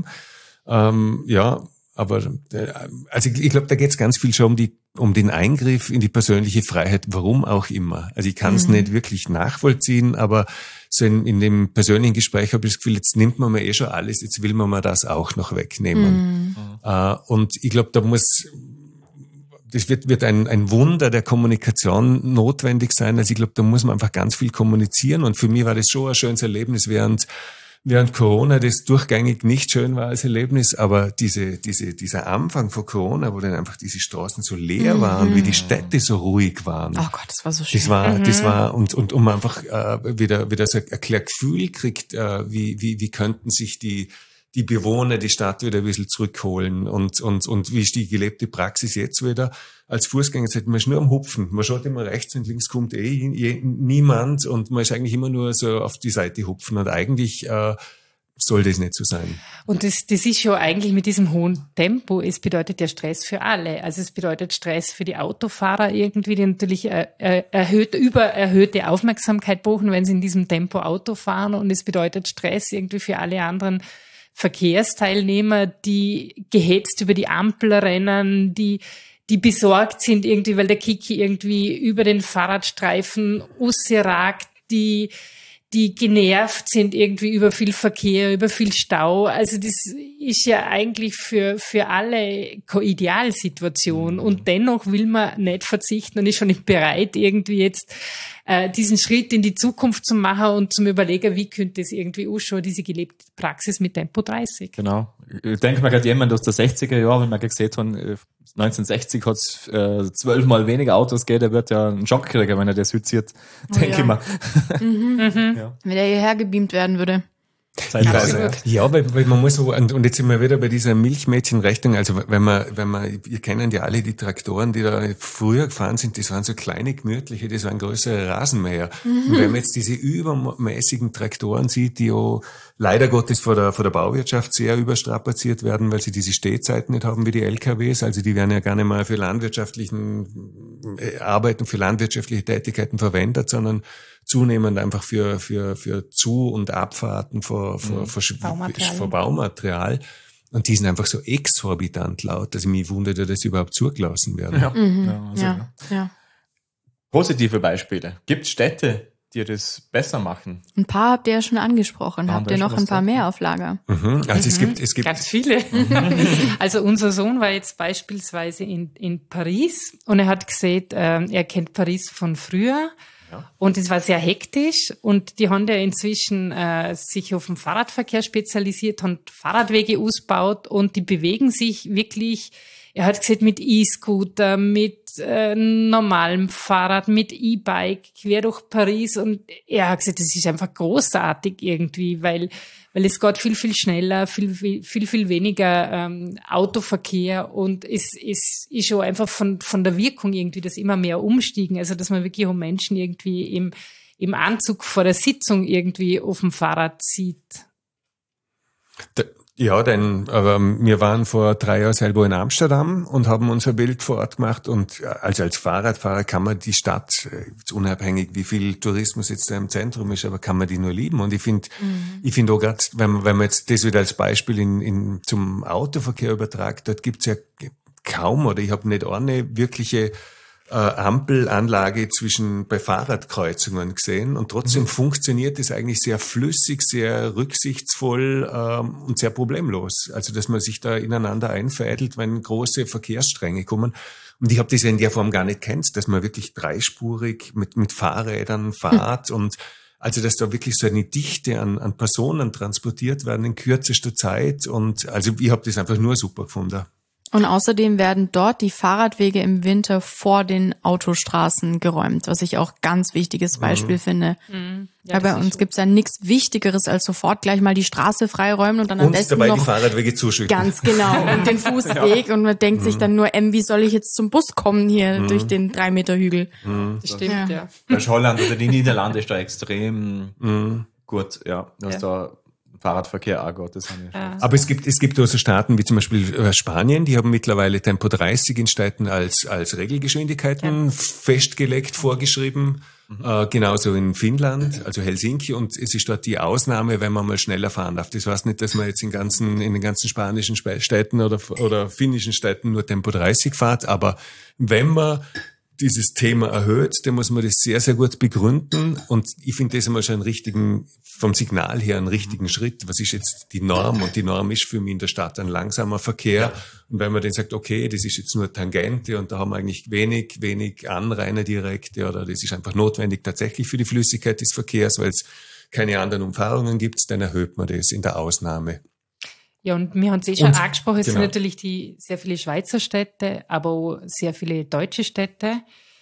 Aber also ich glaube, da geht es ganz viel schon um den Eingriff in die persönliche Freiheit, warum auch immer. Also ich kann es nicht wirklich nachvollziehen, aber so in dem persönlichen Gespräch habe ich das Gefühl, jetzt nimmt man mir schon alles, jetzt will man mir das auch noch wegnehmen. Und ich glaube, das wird ein Wunder der Kommunikation notwendig sein. Also ich glaube, da muss man einfach ganz viel kommunizieren und für mich war das schon ein schönes Erlebnis, während Corona das durchgängig nicht schön war als Erlebnis, aber dieser Anfang von Corona, wo dann einfach diese Straßen so leer waren, wie die Städte so ruhig waren. Oh Gott, das war so schön. Das war und man einfach wieder so ein Gefühl kriegt, wie könnten sich die Bewohner die Stadt wieder ein bisschen zurückholen und wie ist die gelebte Praxis jetzt wieder? Als Fußgänger sagt man ist nur am Hupfen. Man schaut immer rechts und links kommt niemand und man ist eigentlich immer nur so auf die Seite hupfen und eigentlich soll das nicht so sein. Und das ist schon eigentlich mit diesem hohen Tempo, es bedeutet ja Stress für alle. Also es bedeutet Stress für die Autofahrer irgendwie, die natürlich erhöhte Aufmerksamkeit brauchen, wenn sie in diesem Tempo Auto fahren, und es bedeutet Stress irgendwie für alle anderen Verkehrsteilnehmer, die gehetzt über die Ampel rennen, die besorgt sind irgendwie, weil der Kiki irgendwie über den Fahrradstreifen rausragt, die genervt sind irgendwie über viel Verkehr, über viel Stau. Also das ist ja eigentlich für alle keine Idealsituation. Und dennoch will man nicht verzichten und ist schon nicht bereit, irgendwie jetzt diesen Schritt in die Zukunft zu machen und zum Überlegen, wie könnte es irgendwie ausschauen, diese gelebte Praxis mit Tempo 30. Genau. Ich denke mal gerade jemand aus der 60er Jahre, wenn wir gesehen haben, 1960 hat es 12-mal weniger Autos gegeben, der wird ja einen Schock kriegen, wenn er das hütziert, denke ich mal. Ja. Wenn er hierher gebeamt werden würde. Ja, weil man muss so, und jetzt sind wir wieder bei dieser Milchmädchenrechnung, also wenn man, ihr kennt ja alle die Traktoren, die da früher gefahren sind, das waren so kleine, gemütliche, das waren größere Rasenmäher. Und wenn man jetzt diese übermäßigen Traktoren sieht, die auch leider Gottes von der Bauwirtschaft sehr überstrapaziert werden, weil sie diese Stehzeiten nicht haben wie die LKWs, also die werden ja gar nicht mal für landwirtschaftlichen Arbeiten, für landwirtschaftliche Tätigkeiten verwendet, sondern zunehmend einfach für Zu- und Abfahrten vor Baumaterial. Und die sind einfach so exorbitant laut, dass mich wundert, dass sie überhaupt zugelassen werden. Ja. Positive Beispiele. Gibt es Städte, die das besser machen? Ein paar habt ihr ja schon angesprochen. Habt ihr noch ein paar mehr auf Lager? Also es gibt ganz viele. Also unser Sohn war jetzt beispielsweise in Paris und er hat gesehen, er kennt Paris von früher. Ja. Und es war sehr hektisch und die haben ja inzwischen sich auf den Fahrradverkehr spezialisiert, haben Fahrradwege ausgebaut und die bewegen sich wirklich, er hat gesehen, mit E-Scooter, mit normalem Fahrrad, mit E-Bike, quer durch Paris. Und er hat gesagt, das ist einfach großartig irgendwie, weil es geht viel, viel schneller, viel weniger Autoverkehr, und es ist schon einfach von der Wirkung irgendwie, dass immer mehr umstiegen, also dass man wirklich auch Menschen irgendwie im Anzug vor der Sitzung irgendwie auf dem Fahrrad sieht. Ja, aber wir waren vor 3 Jahren selber in Amsterdam und haben unser Bild vor Ort gemacht, und also als Fahrradfahrer kann man die Stadt, unabhängig wie viel Tourismus jetzt da im Zentrum ist, aber kann man die nur lieben. Und ich finde auch gerade, wenn man jetzt das wieder als Beispiel zum Autoverkehr übertragt, dort gibt's ja kaum, oder ich habe nicht eine wirkliche Ampelanlage bei Fahrradkreuzungen gesehen, und trotzdem funktioniert es eigentlich sehr flüssig, sehr rücksichtsvoll und sehr problemlos. Also dass man sich da ineinander einfädelt, wenn große Verkehrsstränge kommen. Und ich habe das ja in der Form gar nicht kennt, dass man wirklich dreispurig mit Fahrrädern fahrt und also dass da wirklich so eine Dichte an Personen transportiert werden in kürzester Zeit. Und also ich habe das einfach nur super gefunden. Und außerdem werden dort die Fahrradwege im Winter vor den Autostraßen geräumt, was ich auch ganz wichtiges Beispiel finde. Ja, bei uns gibt's ja nichts Wichtigeres, als sofort gleich mal die Straße freiräumen und dann am besten dabei noch die Fahrradwege zuschütten. Ganz genau, und den Fußweg. Und man denkt sich dann nur, wie soll ich jetzt zum Bus kommen hier durch den 3 Meter Hügel? Das stimmt, ja. Bei Holland oder die Niederlande ist da extrem gut, ja. Dass da Fahrradverkehr auch geht, das habe ich schon. Aber es gibt auch so Staaten wie zum Beispiel Spanien, die haben mittlerweile Tempo 30 in Städten als Regelgeschwindigkeiten festgelegt, vorgeschrieben. Genauso in Finnland, also Helsinki, und es ist dort die Ausnahme, wenn man mal schneller fahren darf. Das heißt nicht, dass man jetzt in den ganzen spanischen Städten oder finnischen Städten nur Tempo 30 fährt, aber wenn man dieses Thema erhöht, dann muss man das sehr, sehr gut begründen, und ich finde das einmal schon vom Signal her einen richtigen Schritt. Was ist jetzt die Norm? Und die Norm ist für mich in der Stadt ein langsamer Verkehr. Und wenn man dann sagt, okay, das ist jetzt nur Tangente und da haben wir eigentlich wenig Anrainer direkte, oder das ist einfach notwendig tatsächlich für die Flüssigkeit des Verkehrs, weil es keine anderen Umfahrungen gibt, dann erhöht man das in der Ausnahme. Ja, und wir haben es schon angesprochen, es sind natürlich die sehr viele Schweizer Städte, aber auch sehr viele deutsche Städte,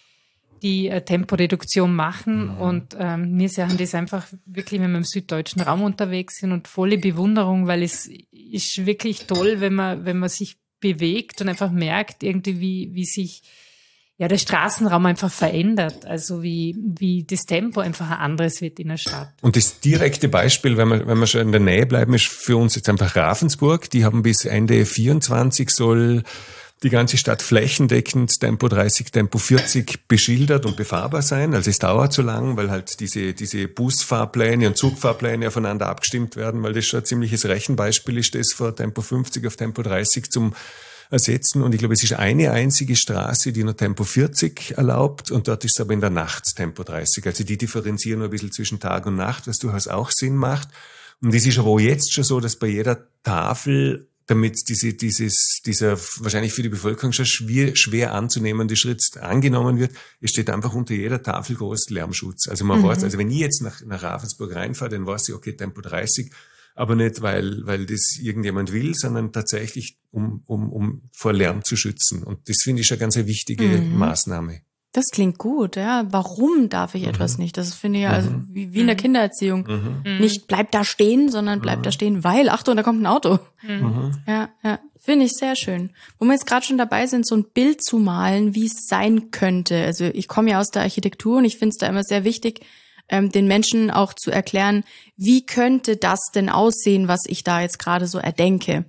die Temporeduktion machen. Und wir sehen das einfach wirklich, wenn wir im süddeutschen Raum unterwegs sind, und volle Bewunderung, weil es ist wirklich toll, wenn man sich bewegt und einfach merkt irgendwie, wie sich der Straßenraum einfach verändert, also wie das Tempo einfach ein anderes wird in der Stadt. Und das direkte Beispiel, wenn wir schon in der Nähe bleiben, ist für uns jetzt einfach Ravensburg. Die haben bis Ende 24 soll die ganze Stadt flächendeckend Tempo 30, Tempo 40 beschildert und befahrbar sein. Also es dauert so lang, weil halt diese Busfahrpläne und Zugfahrpläne aufeinander abgestimmt werden, weil das schon ein ziemliches Rechenbeispiel ist, das von Tempo 50 auf Tempo 30 zum ersetzen. Und ich glaube, es ist eine einzige Straße, die nur Tempo 40 erlaubt, und dort ist es aber in der Nacht Tempo 30. Also die differenzieren nur ein bisschen zwischen Tag und Nacht, was durchaus auch Sinn macht. Und es ist aber auch jetzt schon so, dass bei jeder Tafel, damit dieser wahrscheinlich für die Bevölkerung schon schwer anzunehmende Schritt angenommen wird, es steht einfach unter jeder Tafel groß Lärmschutz. Also man weiß, also wenn ich jetzt nach Ravensburg reinfahre, dann weiß ich, okay, Tempo 30, aber nicht, weil das irgendjemand will, sondern tatsächlich, um vor Lärm zu schützen. Und das finde ich schon ganz eine wichtige Maßnahme. Das klingt gut, ja. Warum darf ich etwas nicht? Das finde ich ja also wie in der Kindererziehung. Nicht bleib da stehen, sondern bleib da stehen, weil, Achtung, da kommt ein Auto. Ja. Finde ich sehr schön. Wo wir jetzt gerade schon dabei sind, so ein Bild zu malen, wie es sein könnte. Also ich komme ja aus der Architektur und ich finde es da immer sehr wichtig, den Menschen auch zu erklären, wie könnte das denn aussehen, was ich da jetzt gerade so erdenke.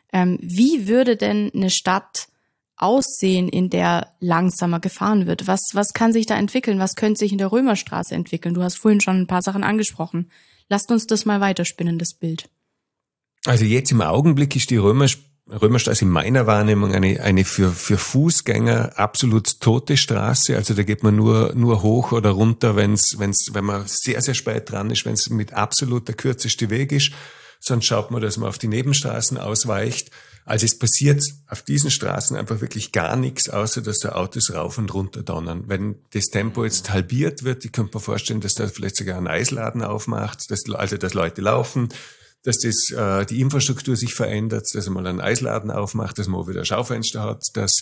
Wie würde denn eine Stadt aussehen, in der langsamer gefahren wird? Was kann sich da entwickeln? Was könnte sich in der Römerstraße entwickeln? Du hast vorhin schon ein paar Sachen angesprochen. Lasst uns das mal weiterspinnen, das Bild. Also jetzt im Augenblick ist die Römerstraße in meiner Wahrnehmung eine für Fußgänger absolut tote Straße. Also da geht man nur hoch oder runter, wenn man sehr, sehr spät dran ist, wenn es mit absolut der kürzeste Weg ist. Sonst schaut man, dass man auf die Nebenstraßen ausweicht. Also es passiert auf diesen Straßen einfach wirklich gar nichts, außer dass da Autos rauf und runter donnern. Wenn das Tempo jetzt halbiert wird, ich könnte mir vorstellen, dass da vielleicht sogar ein Eisladen aufmacht, dass Leute laufen, dass die Infrastruktur sich verändert, dass man einen Eisladen aufmacht, dass man auch wieder ein Schaufenster hat, dass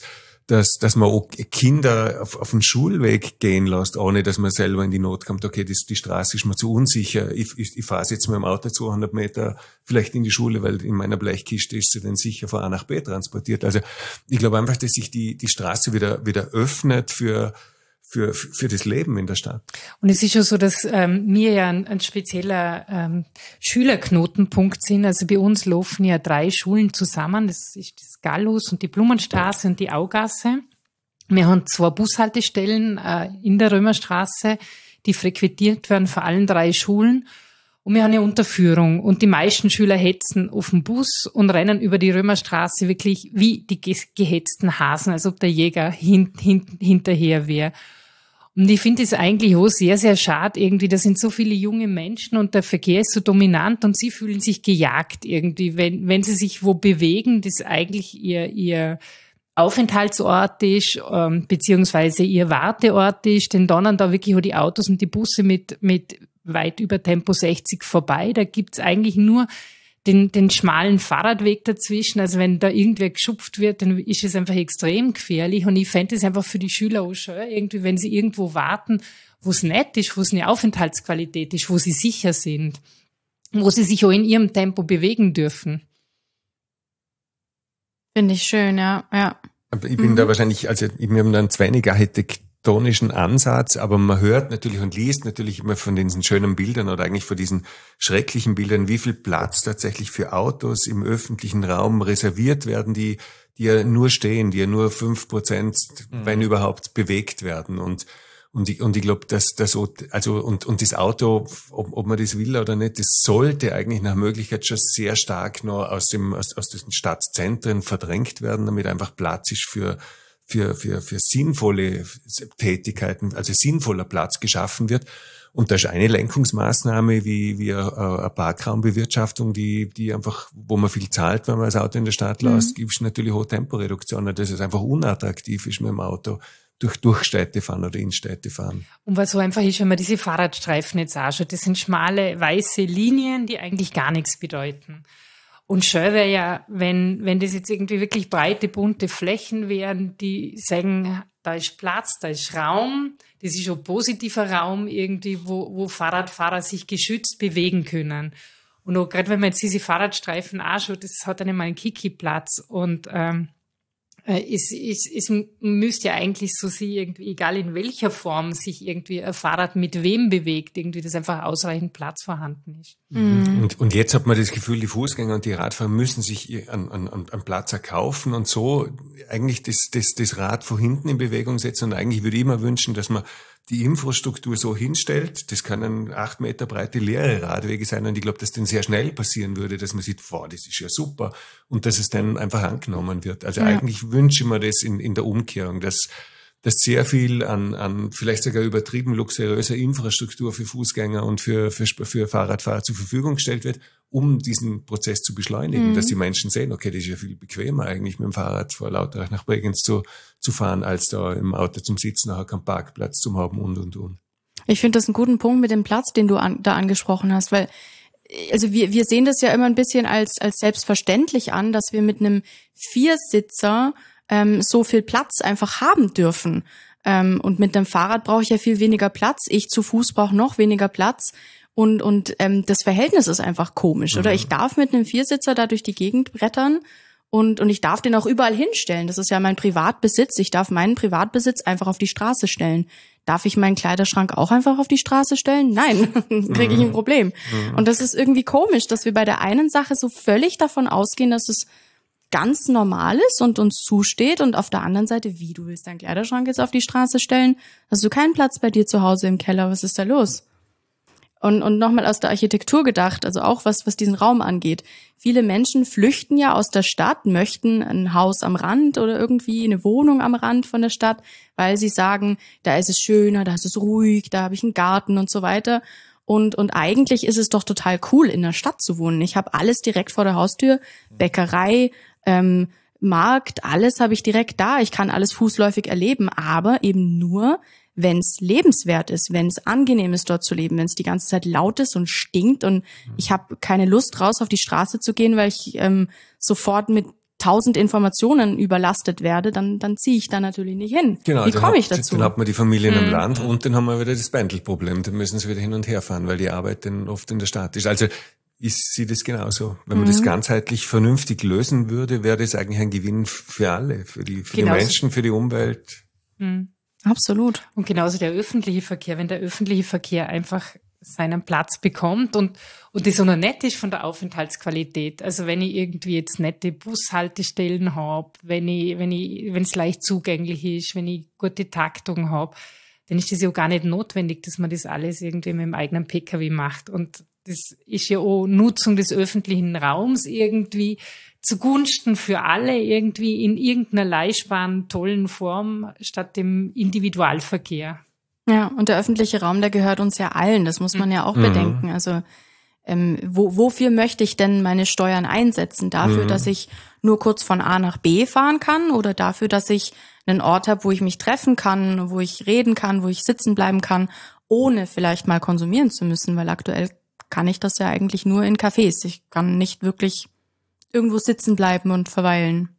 dass man auch Kinder auf den Schulweg gehen lässt, ohne dass man selber in die Not kommt. Okay, die Straße ist mir zu unsicher. Ich fahre jetzt mit dem Auto 200 Meter vielleicht in die Schule, weil in meiner Blechkiste ist sie dann sicher von A nach B transportiert. Also ich glaube einfach, dass sich die Straße wieder öffnet für das Leben in der Stadt. Und es ist schon so, dass wir ja ein spezieller Schülerknotenpunkt sind. Also bei uns laufen ja 3 Schulen zusammen. Das ist das Gallus und die Blumenstraße und die Augasse. Wir haben 2 Bushaltestellen in der Römerstraße, die frequentiert werden von allen 3 Schulen. Und wir haben eine Unterführung. Und die meisten Schüler hetzen auf den Bus und rennen über die Römerstraße wirklich wie die gehetzten Hasen, als ob der Jäger hinterher wäre. Und ich finde es eigentlich auch sehr, sehr schade irgendwie. Da sind so viele junge Menschen und der Verkehr ist so dominant und sie fühlen sich gejagt irgendwie, wenn sie sich wo bewegen, das eigentlich ihr Aufenthaltsort ist, beziehungsweise ihr Warteort ist, denn donnern da wirklich auch die Autos und die Busse mit weit über Tempo 60 vorbei. Da gibt's eigentlich nur den schmalen Fahrradweg dazwischen. Also wenn da irgendwer geschupft wird, dann ist es einfach extrem gefährlich. Und ich fände es einfach für die Schüler auch schön, irgendwie, wenn sie irgendwo warten, wo es nett ist, wo es eine Aufenthaltsqualität ist, wo sie sicher sind, wo sie sich auch in ihrem Tempo bewegen dürfen. Finde ich schön, ja. Aber ich bin da wahrscheinlich, wir haben da einen zu wenig architektonischen Ansatz, aber man hört natürlich und liest natürlich immer von diesen schönen Bildern oder eigentlich von diesen schrecklichen Bildern, wie viel Platz tatsächlich für Autos im öffentlichen Raum reserviert werden, die ja nur stehen, die ja nur 5%, wenn überhaupt, bewegt werden. Und ich glaube, dass das und das Auto, ob man das will oder nicht, das sollte eigentlich nach Möglichkeit schon sehr stark noch aus diesen Stadtzentren verdrängt werden, damit einfach Platz ist für sinnvolle Tätigkeiten, also sinnvoller Platz geschaffen wird. Und da ist eine Lenkungsmaßnahme wie eine Parkraumbewirtschaftung, die einfach, wo man viel zahlt, wenn man das Auto in der Stadt lässt, gibt es natürlich hohe Temporeduktionen, dass es einfach unattraktiv ist, mit dem Auto durch Städte fahren oder in Städte fahren. Und was so einfach ist, wenn man diese Fahrradstreifen jetzt anschaut, das sind schmale, weiße Linien, die eigentlich gar nichts bedeuten. Und schön wäre ja, wenn das jetzt irgendwie wirklich breite, bunte Flächen wären, die sagen, da ist Platz, da ist Raum, das ist schon positiver Raum irgendwie, wo Fahrradfahrer sich geschützt bewegen können. Und auch gerade wenn man jetzt diese Fahrradstreifen anschaut, das hat dann einmal einen Kiki-Platz und es müsste ja eigentlich so sie irgendwie, egal in welcher Form sich irgendwie ein Fahrrad mit wem bewegt, irgendwie, dass einfach ausreichend Platz vorhanden ist. Und jetzt hat man das Gefühl, die Fußgänger und die Radfahrer müssen sich an Platz erkaufen und so eigentlich das Rad von hinten in Bewegung setzen. Und eigentlich würde ich mir wünschen, dass man die Infrastruktur so hinstellt, das können 8 Meter breite leere Radwege sein und ich glaube, dass dann sehr schnell passieren würde, dass man sieht, wow, das ist ja super und dass es dann einfach angenommen wird. Also eigentlich wünsche ich mir das in der Umkehrung, dass sehr viel an vielleicht sogar übertrieben luxuriöser Infrastruktur für Fußgänger und für Fahrradfahrer zur Verfügung gestellt wird, um diesen Prozess zu beschleunigen, dass die Menschen sehen, okay, das ist ja viel bequemer eigentlich mit dem Fahrrad von Lauterach nach Bregenz zu fahren, als da im Auto zum Sitzen, nachher keinen Parkplatz zu haben und. Ich finde das einen guten Punkt mit dem Platz, den du da angesprochen hast, weil also wir sehen das ja immer ein bisschen als selbstverständlich an, dass wir mit einem Viersitzer so viel Platz einfach haben dürfen. Und mit dem Fahrrad brauche ich ja viel weniger Platz. Ich zu Fuß brauche noch weniger Platz. Und das Verhältnis ist einfach komisch, oder? Ich darf mit einem Viersitzer da durch die Gegend brettern und ich darf den auch überall hinstellen. Das ist ja mein Privatbesitz. Ich darf meinen Privatbesitz einfach auf die Straße stellen. Darf ich meinen Kleiderschrank auch einfach auf die Straße stellen? Nein, kriege ich ein Problem. Und das ist irgendwie komisch, dass wir bei der einen Sache so völlig davon ausgehen, dass es ganz normal ist und uns zusteht und auf der anderen Seite, wie, du willst deinen Kleiderschrank jetzt auf die Straße stellen? Hast du keinen Platz bei dir zu Hause im Keller? Was ist da los? Und nochmal aus der Architektur gedacht, also auch was diesen Raum angeht. Viele Menschen flüchten ja aus der Stadt, möchten ein Haus am Rand oder irgendwie eine Wohnung am Rand von der Stadt, weil sie sagen, da ist es schöner, da ist es ruhig, da habe ich einen Garten und so weiter. Und eigentlich ist es doch total cool, in der Stadt zu wohnen. Ich habe alles direkt vor der Haustür, Bäckerei, Markt, alles habe ich direkt da. Ich kann alles fußläufig erleben, aber eben nur, wenn es lebenswert ist, wenn es angenehm ist, dort zu leben, wenn es die ganze Zeit laut ist und stinkt und ich habe keine Lust, raus auf die Straße zu gehen, weil ich sofort mit 1000 Informationen überlastet werde, dann ziehe ich da natürlich nicht hin. Genau, wie komme ich dazu? Dann hat man die Familien im Land und dann haben wir wieder das Pendelproblem. Dann müssen sie wieder hin und her fahren, weil die Arbeit dann oft in der Stadt ist. Also ich sehe das genauso. Wenn man das ganzheitlich vernünftig lösen würde, wäre das eigentlich ein Gewinn für alle, für die Menschen, für die Umwelt. Absolut. Und genauso der öffentliche Verkehr, wenn der öffentliche Verkehr einfach seinen Platz bekommt und das auch noch nett ist von der Aufenthaltsqualität. Also wenn ich irgendwie jetzt nette Bushaltestellen habe, wenn es leicht zugänglich ist, wenn ich gute Taktung habe, dann ist das ja auch gar nicht notwendig, dass man das alles irgendwie mit dem eigenen PKW macht. Und das ist ja auch Nutzung des öffentlichen Raums irgendwie zugunsten für alle irgendwie in irgendeiner leistbaren, tollen Form statt dem Individualverkehr. Ja, und der öffentliche Raum, der gehört uns ja allen, das muss man ja auch bedenken. Also wofür möchte ich denn meine Steuern einsetzen? Dafür, dass ich nur kurz von A nach B fahren kann oder dafür, dass ich einen Ort habe, wo ich mich treffen kann, wo ich reden kann, wo ich sitzen bleiben kann, ohne vielleicht mal konsumieren zu müssen, weil aktuell kann ich das ja eigentlich nur in Cafés. Ich kann nicht wirklich irgendwo sitzen bleiben und verweilen.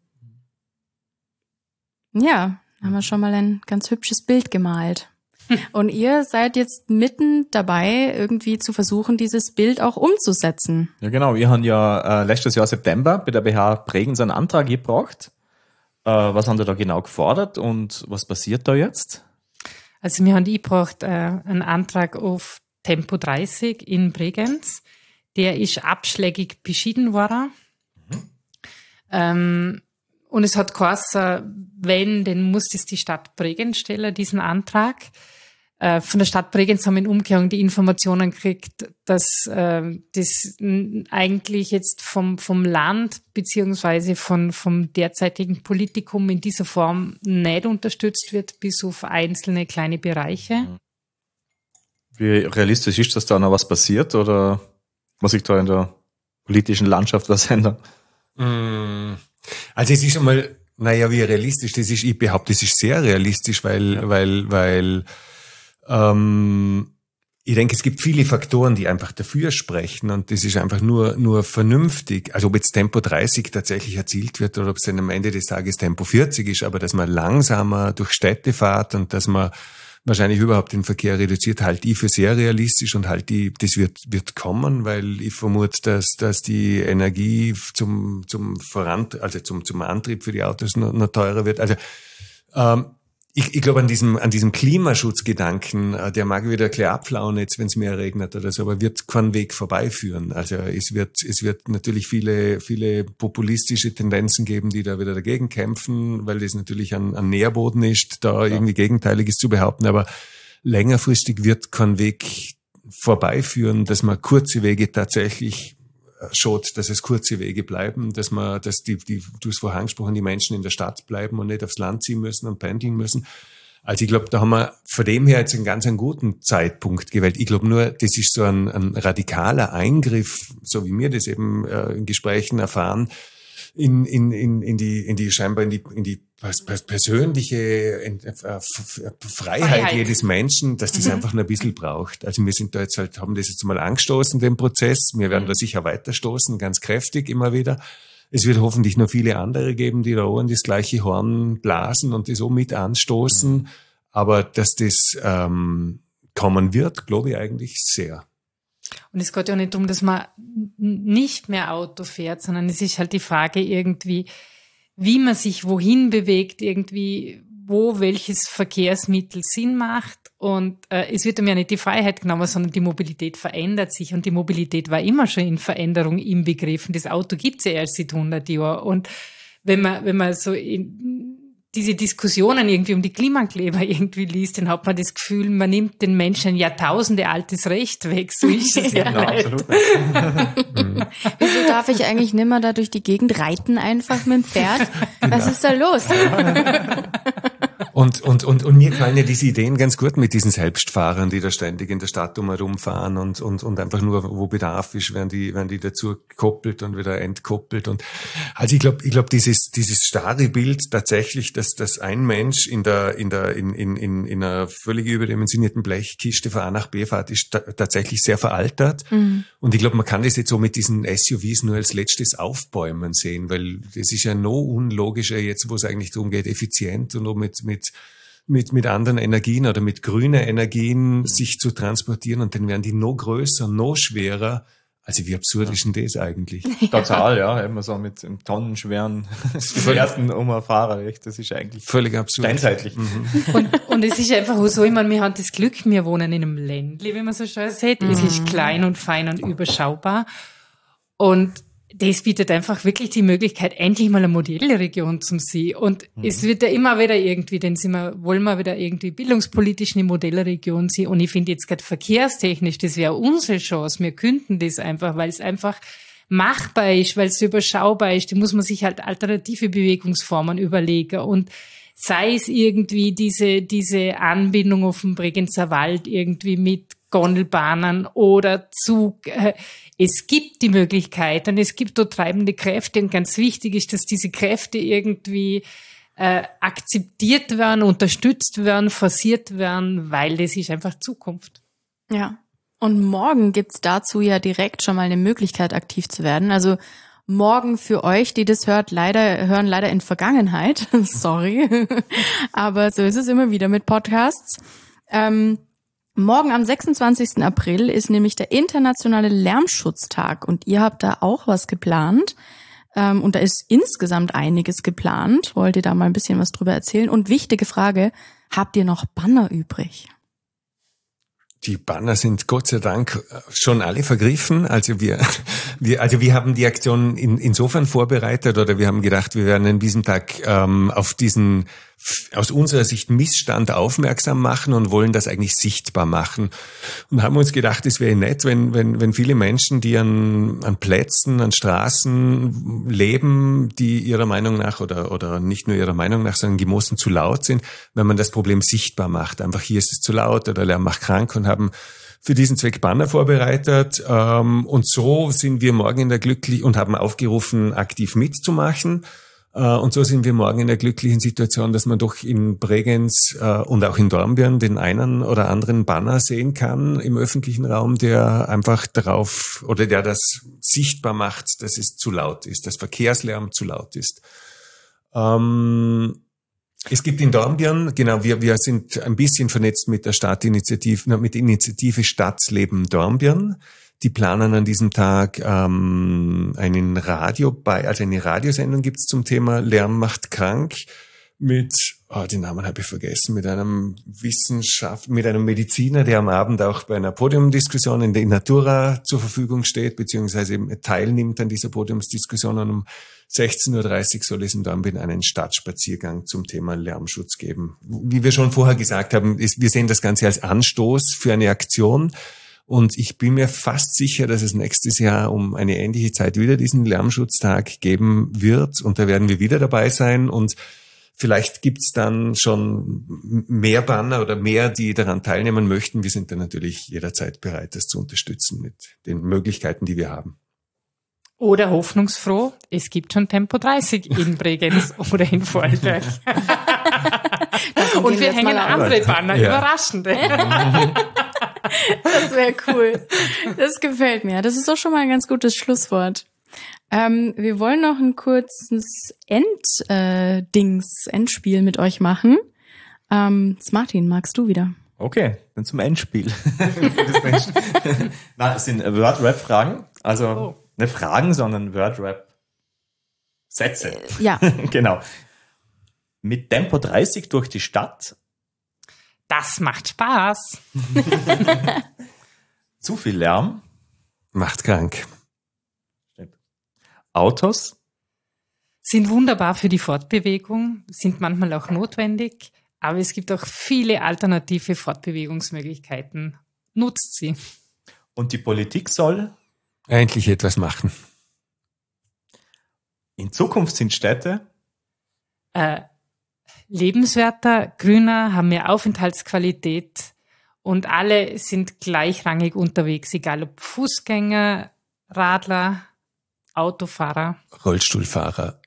Ja, haben wir schon mal ein ganz hübsches Bild gemalt. Und ihr seid jetzt mitten dabei, irgendwie zu versuchen, dieses Bild auch umzusetzen. Ja, genau. Wir haben ja letztes Jahr September bei der BH Bregenz einen Antrag gebracht. Was haben wir da genau gefordert und was passiert da jetzt? Also wir haben eingebracht einen Antrag auf Tempo 30 in Bregenz. Der ist abschlägig beschieden worden. Und es hat geheißen, wenn, dann muss das die Stadt Bregenz stellen, diesen Antrag. Von der Stadt Bregenz haben wir in Umkehrung die Informationen gekriegt, dass das eigentlich jetzt vom Land beziehungsweise vom derzeitigen Politikum in dieser Form nicht unterstützt wird, bis auf einzelne kleine Bereiche. Wie realistisch ist, dass da noch was passiert oder muss sich da in der politischen Landschaft was ändern? Also es ist einmal, wie realistisch das ist, ich behaupte, das ist sehr realistisch, weil ich denke, es gibt viele Faktoren, die einfach dafür sprechen und das ist einfach nur vernünftig. Also ob jetzt Tempo 30 tatsächlich erzielt wird oder ob es dann am Ende des Tages Tempo 40 ist, aber dass man langsamer durch Städte fährt und dass man wahrscheinlich überhaupt den Verkehr reduziert, halte ich für sehr realistisch und das wird kommen, weil ich vermute, dass die Energie zum Antrieb für die Autos noch teurer wird. Also ich glaube an diesem Klimaschutzgedanken, der mag wieder ein bisschen abflauen jetzt, wenn es mehr regnet oder so, aber wird keinen Weg vorbeiführen. Also es wird natürlich viele populistische Tendenzen geben, die da wieder dagegen kämpfen, weil das natürlich ein Nährboden ist, da irgendwie Gegenteiliges zu behaupten, aber längerfristig wird kein Weg vorbeiführen, dass man kurze Wege tatsächlich schaut, dass es kurze Wege bleiben, dass du hast vorher angesprochen, die Menschen in der Stadt bleiben und nicht aufs Land ziehen müssen und pendeln müssen. Also ich glaube, da haben wir von dem her jetzt einen guten Zeitpunkt gewählt. Ich glaube nur, das ist so ein radikaler Eingriff, so wie wir das eben in Gesprächen erfahren, in die persönliche Freiheit jedes Menschen, dass das einfach noch ein bisschen braucht. Also wir sind da jetzt haben das jetzt mal angestoßen, den Prozess. Wir werden da sicher weiterstoßen, ganz kräftig immer wieder. Es wird hoffentlich noch viele andere geben, die da auch in das gleiche Horn blasen und das auch mit anstoßen. Aber dass das kommen wird, glaube ich eigentlich sehr. Und es geht ja nicht darum, dass man nicht mehr Auto fährt, sondern es ist halt die Frage irgendwie, wie man sich wohin bewegt, irgendwie, wo welches Verkehrsmittel Sinn macht. Und es wird einem ja nicht die Freiheit genommen, sondern die Mobilität verändert sich. Und die Mobilität war immer schon in Veränderung inbegriffen. Das Auto gibt's ja erst seit 100 Jahren. Und wenn man so diese Diskussionen irgendwie um die Klimakleber irgendwie liest, dann hat man das Gefühl, man nimmt den Menschen ein Jahrtausende altes Recht weg. So ist es ja nicht. Absolut. Wieso darf ich eigentlich nimmer da durch die Gegend reiten einfach mit dem Pferd? Was ist da los? Und mir gefallen ja diese Ideen ganz gut mit diesen Selbstfahrern, die da ständig in der Stadt rumfahren und einfach nur, wo Bedarf ist, werden die dazu gekoppelt und wieder entkoppelt. Und also ich glaube, dieses starre Bild tatsächlich, dass ein Mensch in einer völlig überdimensionierten Blechkiste von A nach B fährt, ist tatsächlich sehr veraltet. Mhm. Und ich glaube, man kann das jetzt so mit diesen SUVs nur als letztes Aufbäumen sehen, weil das ist ja noch unlogischer jetzt, wo es eigentlich darum geht, effizient und mit anderen Energien oder mit grünen Energien sich zu transportieren, und dann werden die noch größer, noch schwerer. Also wie absurd ist denn das eigentlich? Total, ja. Immer so mit einem tonnenschweren Gefährten um ein Fahrer, echt. Das ist eigentlich völlig absurd. Steinzeitlich. Und es ist einfach so, ich meine, wir haben das Glück, wir wohnen in einem Ländle, wie man so schön sieht. Es ist klein und fein und überschaubar. Und das bietet einfach wirklich die Möglichkeit, endlich mal eine Modellregion zu sehen. Und es wird ja immer wieder irgendwie, wollen wir wieder irgendwie bildungspolitisch eine Modellregion sehen. Und ich finde jetzt gerade verkehrstechnisch, das wäre unsere Chance. Wir könnten das einfach, weil es einfach machbar ist, weil es überschaubar ist. Da muss man sich halt alternative Bewegungsformen überlegen. Und sei es irgendwie diese Anbindung auf den Bregenzer Wald irgendwie mit Gondelbahnen oder Zug. Es gibt die Möglichkeit und es gibt dort treibende Kräfte, und ganz wichtig ist, dass diese Kräfte irgendwie akzeptiert werden, unterstützt werden, forciert werden, weil das ist einfach Zukunft. Ja, und morgen gibt's dazu ja direkt schon mal eine Möglichkeit, aktiv zu werden. Also morgen für euch, die das hören leider in Vergangenheit. Sorry. Aber so ist es immer wieder mit Podcasts. Morgen am 26. April ist nämlich der internationale Lärmschutztag, und ihr habt da auch was geplant. Und da ist insgesamt einiges geplant. Wollt ihr da mal ein bisschen was drüber erzählen? Und wichtige Frage, habt ihr noch Banner übrig? Die Banner sind Gott sei Dank schon alle vergriffen. Also wir haben die Aktion insofern vorbereitet, oder wir haben gedacht, wir werden an diesem Tag auf diesen aus unserer Sicht Missstand aufmerksam machen und wollen das eigentlich sichtbar machen. Und haben uns gedacht, es wäre nett, wenn viele Menschen, die an Plätzen, an Straßen leben, die ihrer Meinung nach oder nicht nur ihrer Meinung nach, sondern gemossen zu laut sind, wenn man das Problem sichtbar macht. Einfach, hier ist es zu laut oder Lärm macht krank, und haben für diesen Zweck Banner vorbereitet. Und so sind wir morgen und haben aufgerufen, aktiv mitzumachen. Und so sind wir morgen in der glücklichen Situation, dass man doch in Bregenz und auch in Dornbirn den einen oder anderen Banner sehen kann im öffentlichen Raum, der einfach der das sichtbar macht, dass es zu laut ist, dass Verkehrslärm zu laut ist. Es gibt in Dornbirn, genau, wir sind ein bisschen vernetzt mit der mit der Initiative Stadtleben Dornbirn. Die planen an diesem Tag eine Radiosendung gibt's zum Thema Lärm macht krank mit, den Namen habe ich vergessen, mit einem Mediziner, der am Abend auch bei einer Podiumdiskussion in der Natura zur Verfügung steht, beziehungsweise eben teilnimmt an dieser Podiumsdiskussion. Und um 16.30 Uhr soll es in Dornbirn einen Stadtspaziergang zum Thema Lärmschutz geben. Wie wir schon vorher gesagt haben, wir sehen das Ganze als Anstoß für eine Aktion. Und ich bin mir fast sicher, dass es nächstes Jahr um eine ähnliche Zeit wieder diesen Lärmschutztag geben wird. Und da werden wir wieder dabei sein. Und vielleicht gibt's dann schon mehr Banner oder mehr, die daran teilnehmen möchten. Wir sind dann natürlich jederzeit bereit, das zu unterstützen mit den Möglichkeiten, die wir haben. Oder hoffnungsfroh, es gibt schon Tempo 30 in Bregenz oder in Vorarlberg. Und wir hängen andere Banner, überraschende. Das wäre cool. Das gefällt mir. Das ist doch schon mal ein ganz gutes Schlusswort. Wir wollen noch ein kurzes Endspiel mit euch machen. Martin, magst du wieder? Okay, dann zum Endspiel. Das sind Word-Rap-Fragen. Also nicht Fragen, sondern Word-Rap-Sätze. Ja. Genau. Mit Tempo 30 durch die Stadt. Das macht Spaß. Zu viel Lärm. Macht krank. Autos. Sind wunderbar für die Fortbewegung, sind manchmal auch notwendig, aber es gibt auch viele alternative Fortbewegungsmöglichkeiten. Nutzt sie. Und die Politik soll endlich etwas machen. In Zukunft sind Städte lebenswerter, grüner, haben mehr Aufenthaltsqualität und alle sind gleichrangig unterwegs, egal ob Fußgänger, Radler, Autofahrer, Rollstuhlfahrer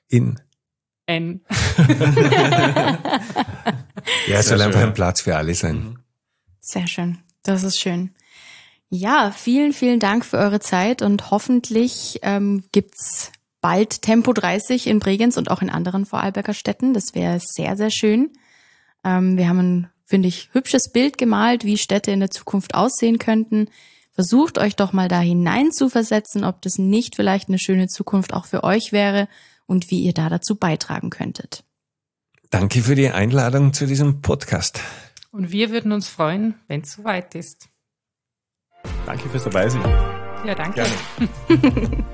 Ja, es soll einfach ein Platz für alle sein. Sehr schön. Das ist schön. Ja, vielen, vielen Dank für eure Zeit und hoffentlich gibt's bald Tempo 30 in Bregenz und auch in anderen Vorarlberger Städten. Das wäre sehr, sehr schön. Wir haben ein, finde ich, hübsches Bild gemalt, wie Städte in der Zukunft aussehen könnten. Versucht euch doch mal da hinein zu versetzen, ob das nicht vielleicht eine schöne Zukunft auch für euch wäre und wie ihr da dazu beitragen könntet. Danke für die Einladung zu diesem Podcast. Und wir würden uns freuen, wenn es soweit ist. Danke fürs Dabeisein. Ja, danke. Gerne.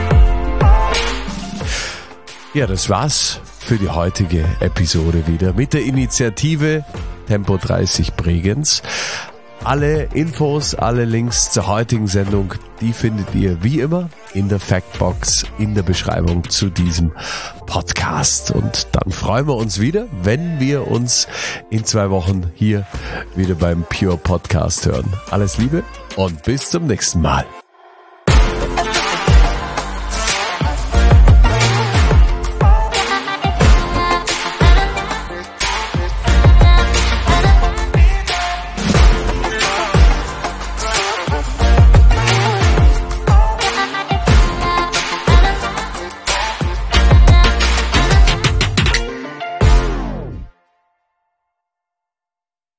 Ja, das war's für die heutige Episode wieder mit der Initiative Tempo 30 Bregenz. Alle Infos, alle Links zur heutigen Sendung, die findet ihr wie immer in der Factbox in der Beschreibung zu diesem Podcast. Und dann freuen wir uns wieder, wenn wir uns in 2 Wochen hier wieder beim Pure Podcast hören. Alles Liebe und bis zum nächsten Mal.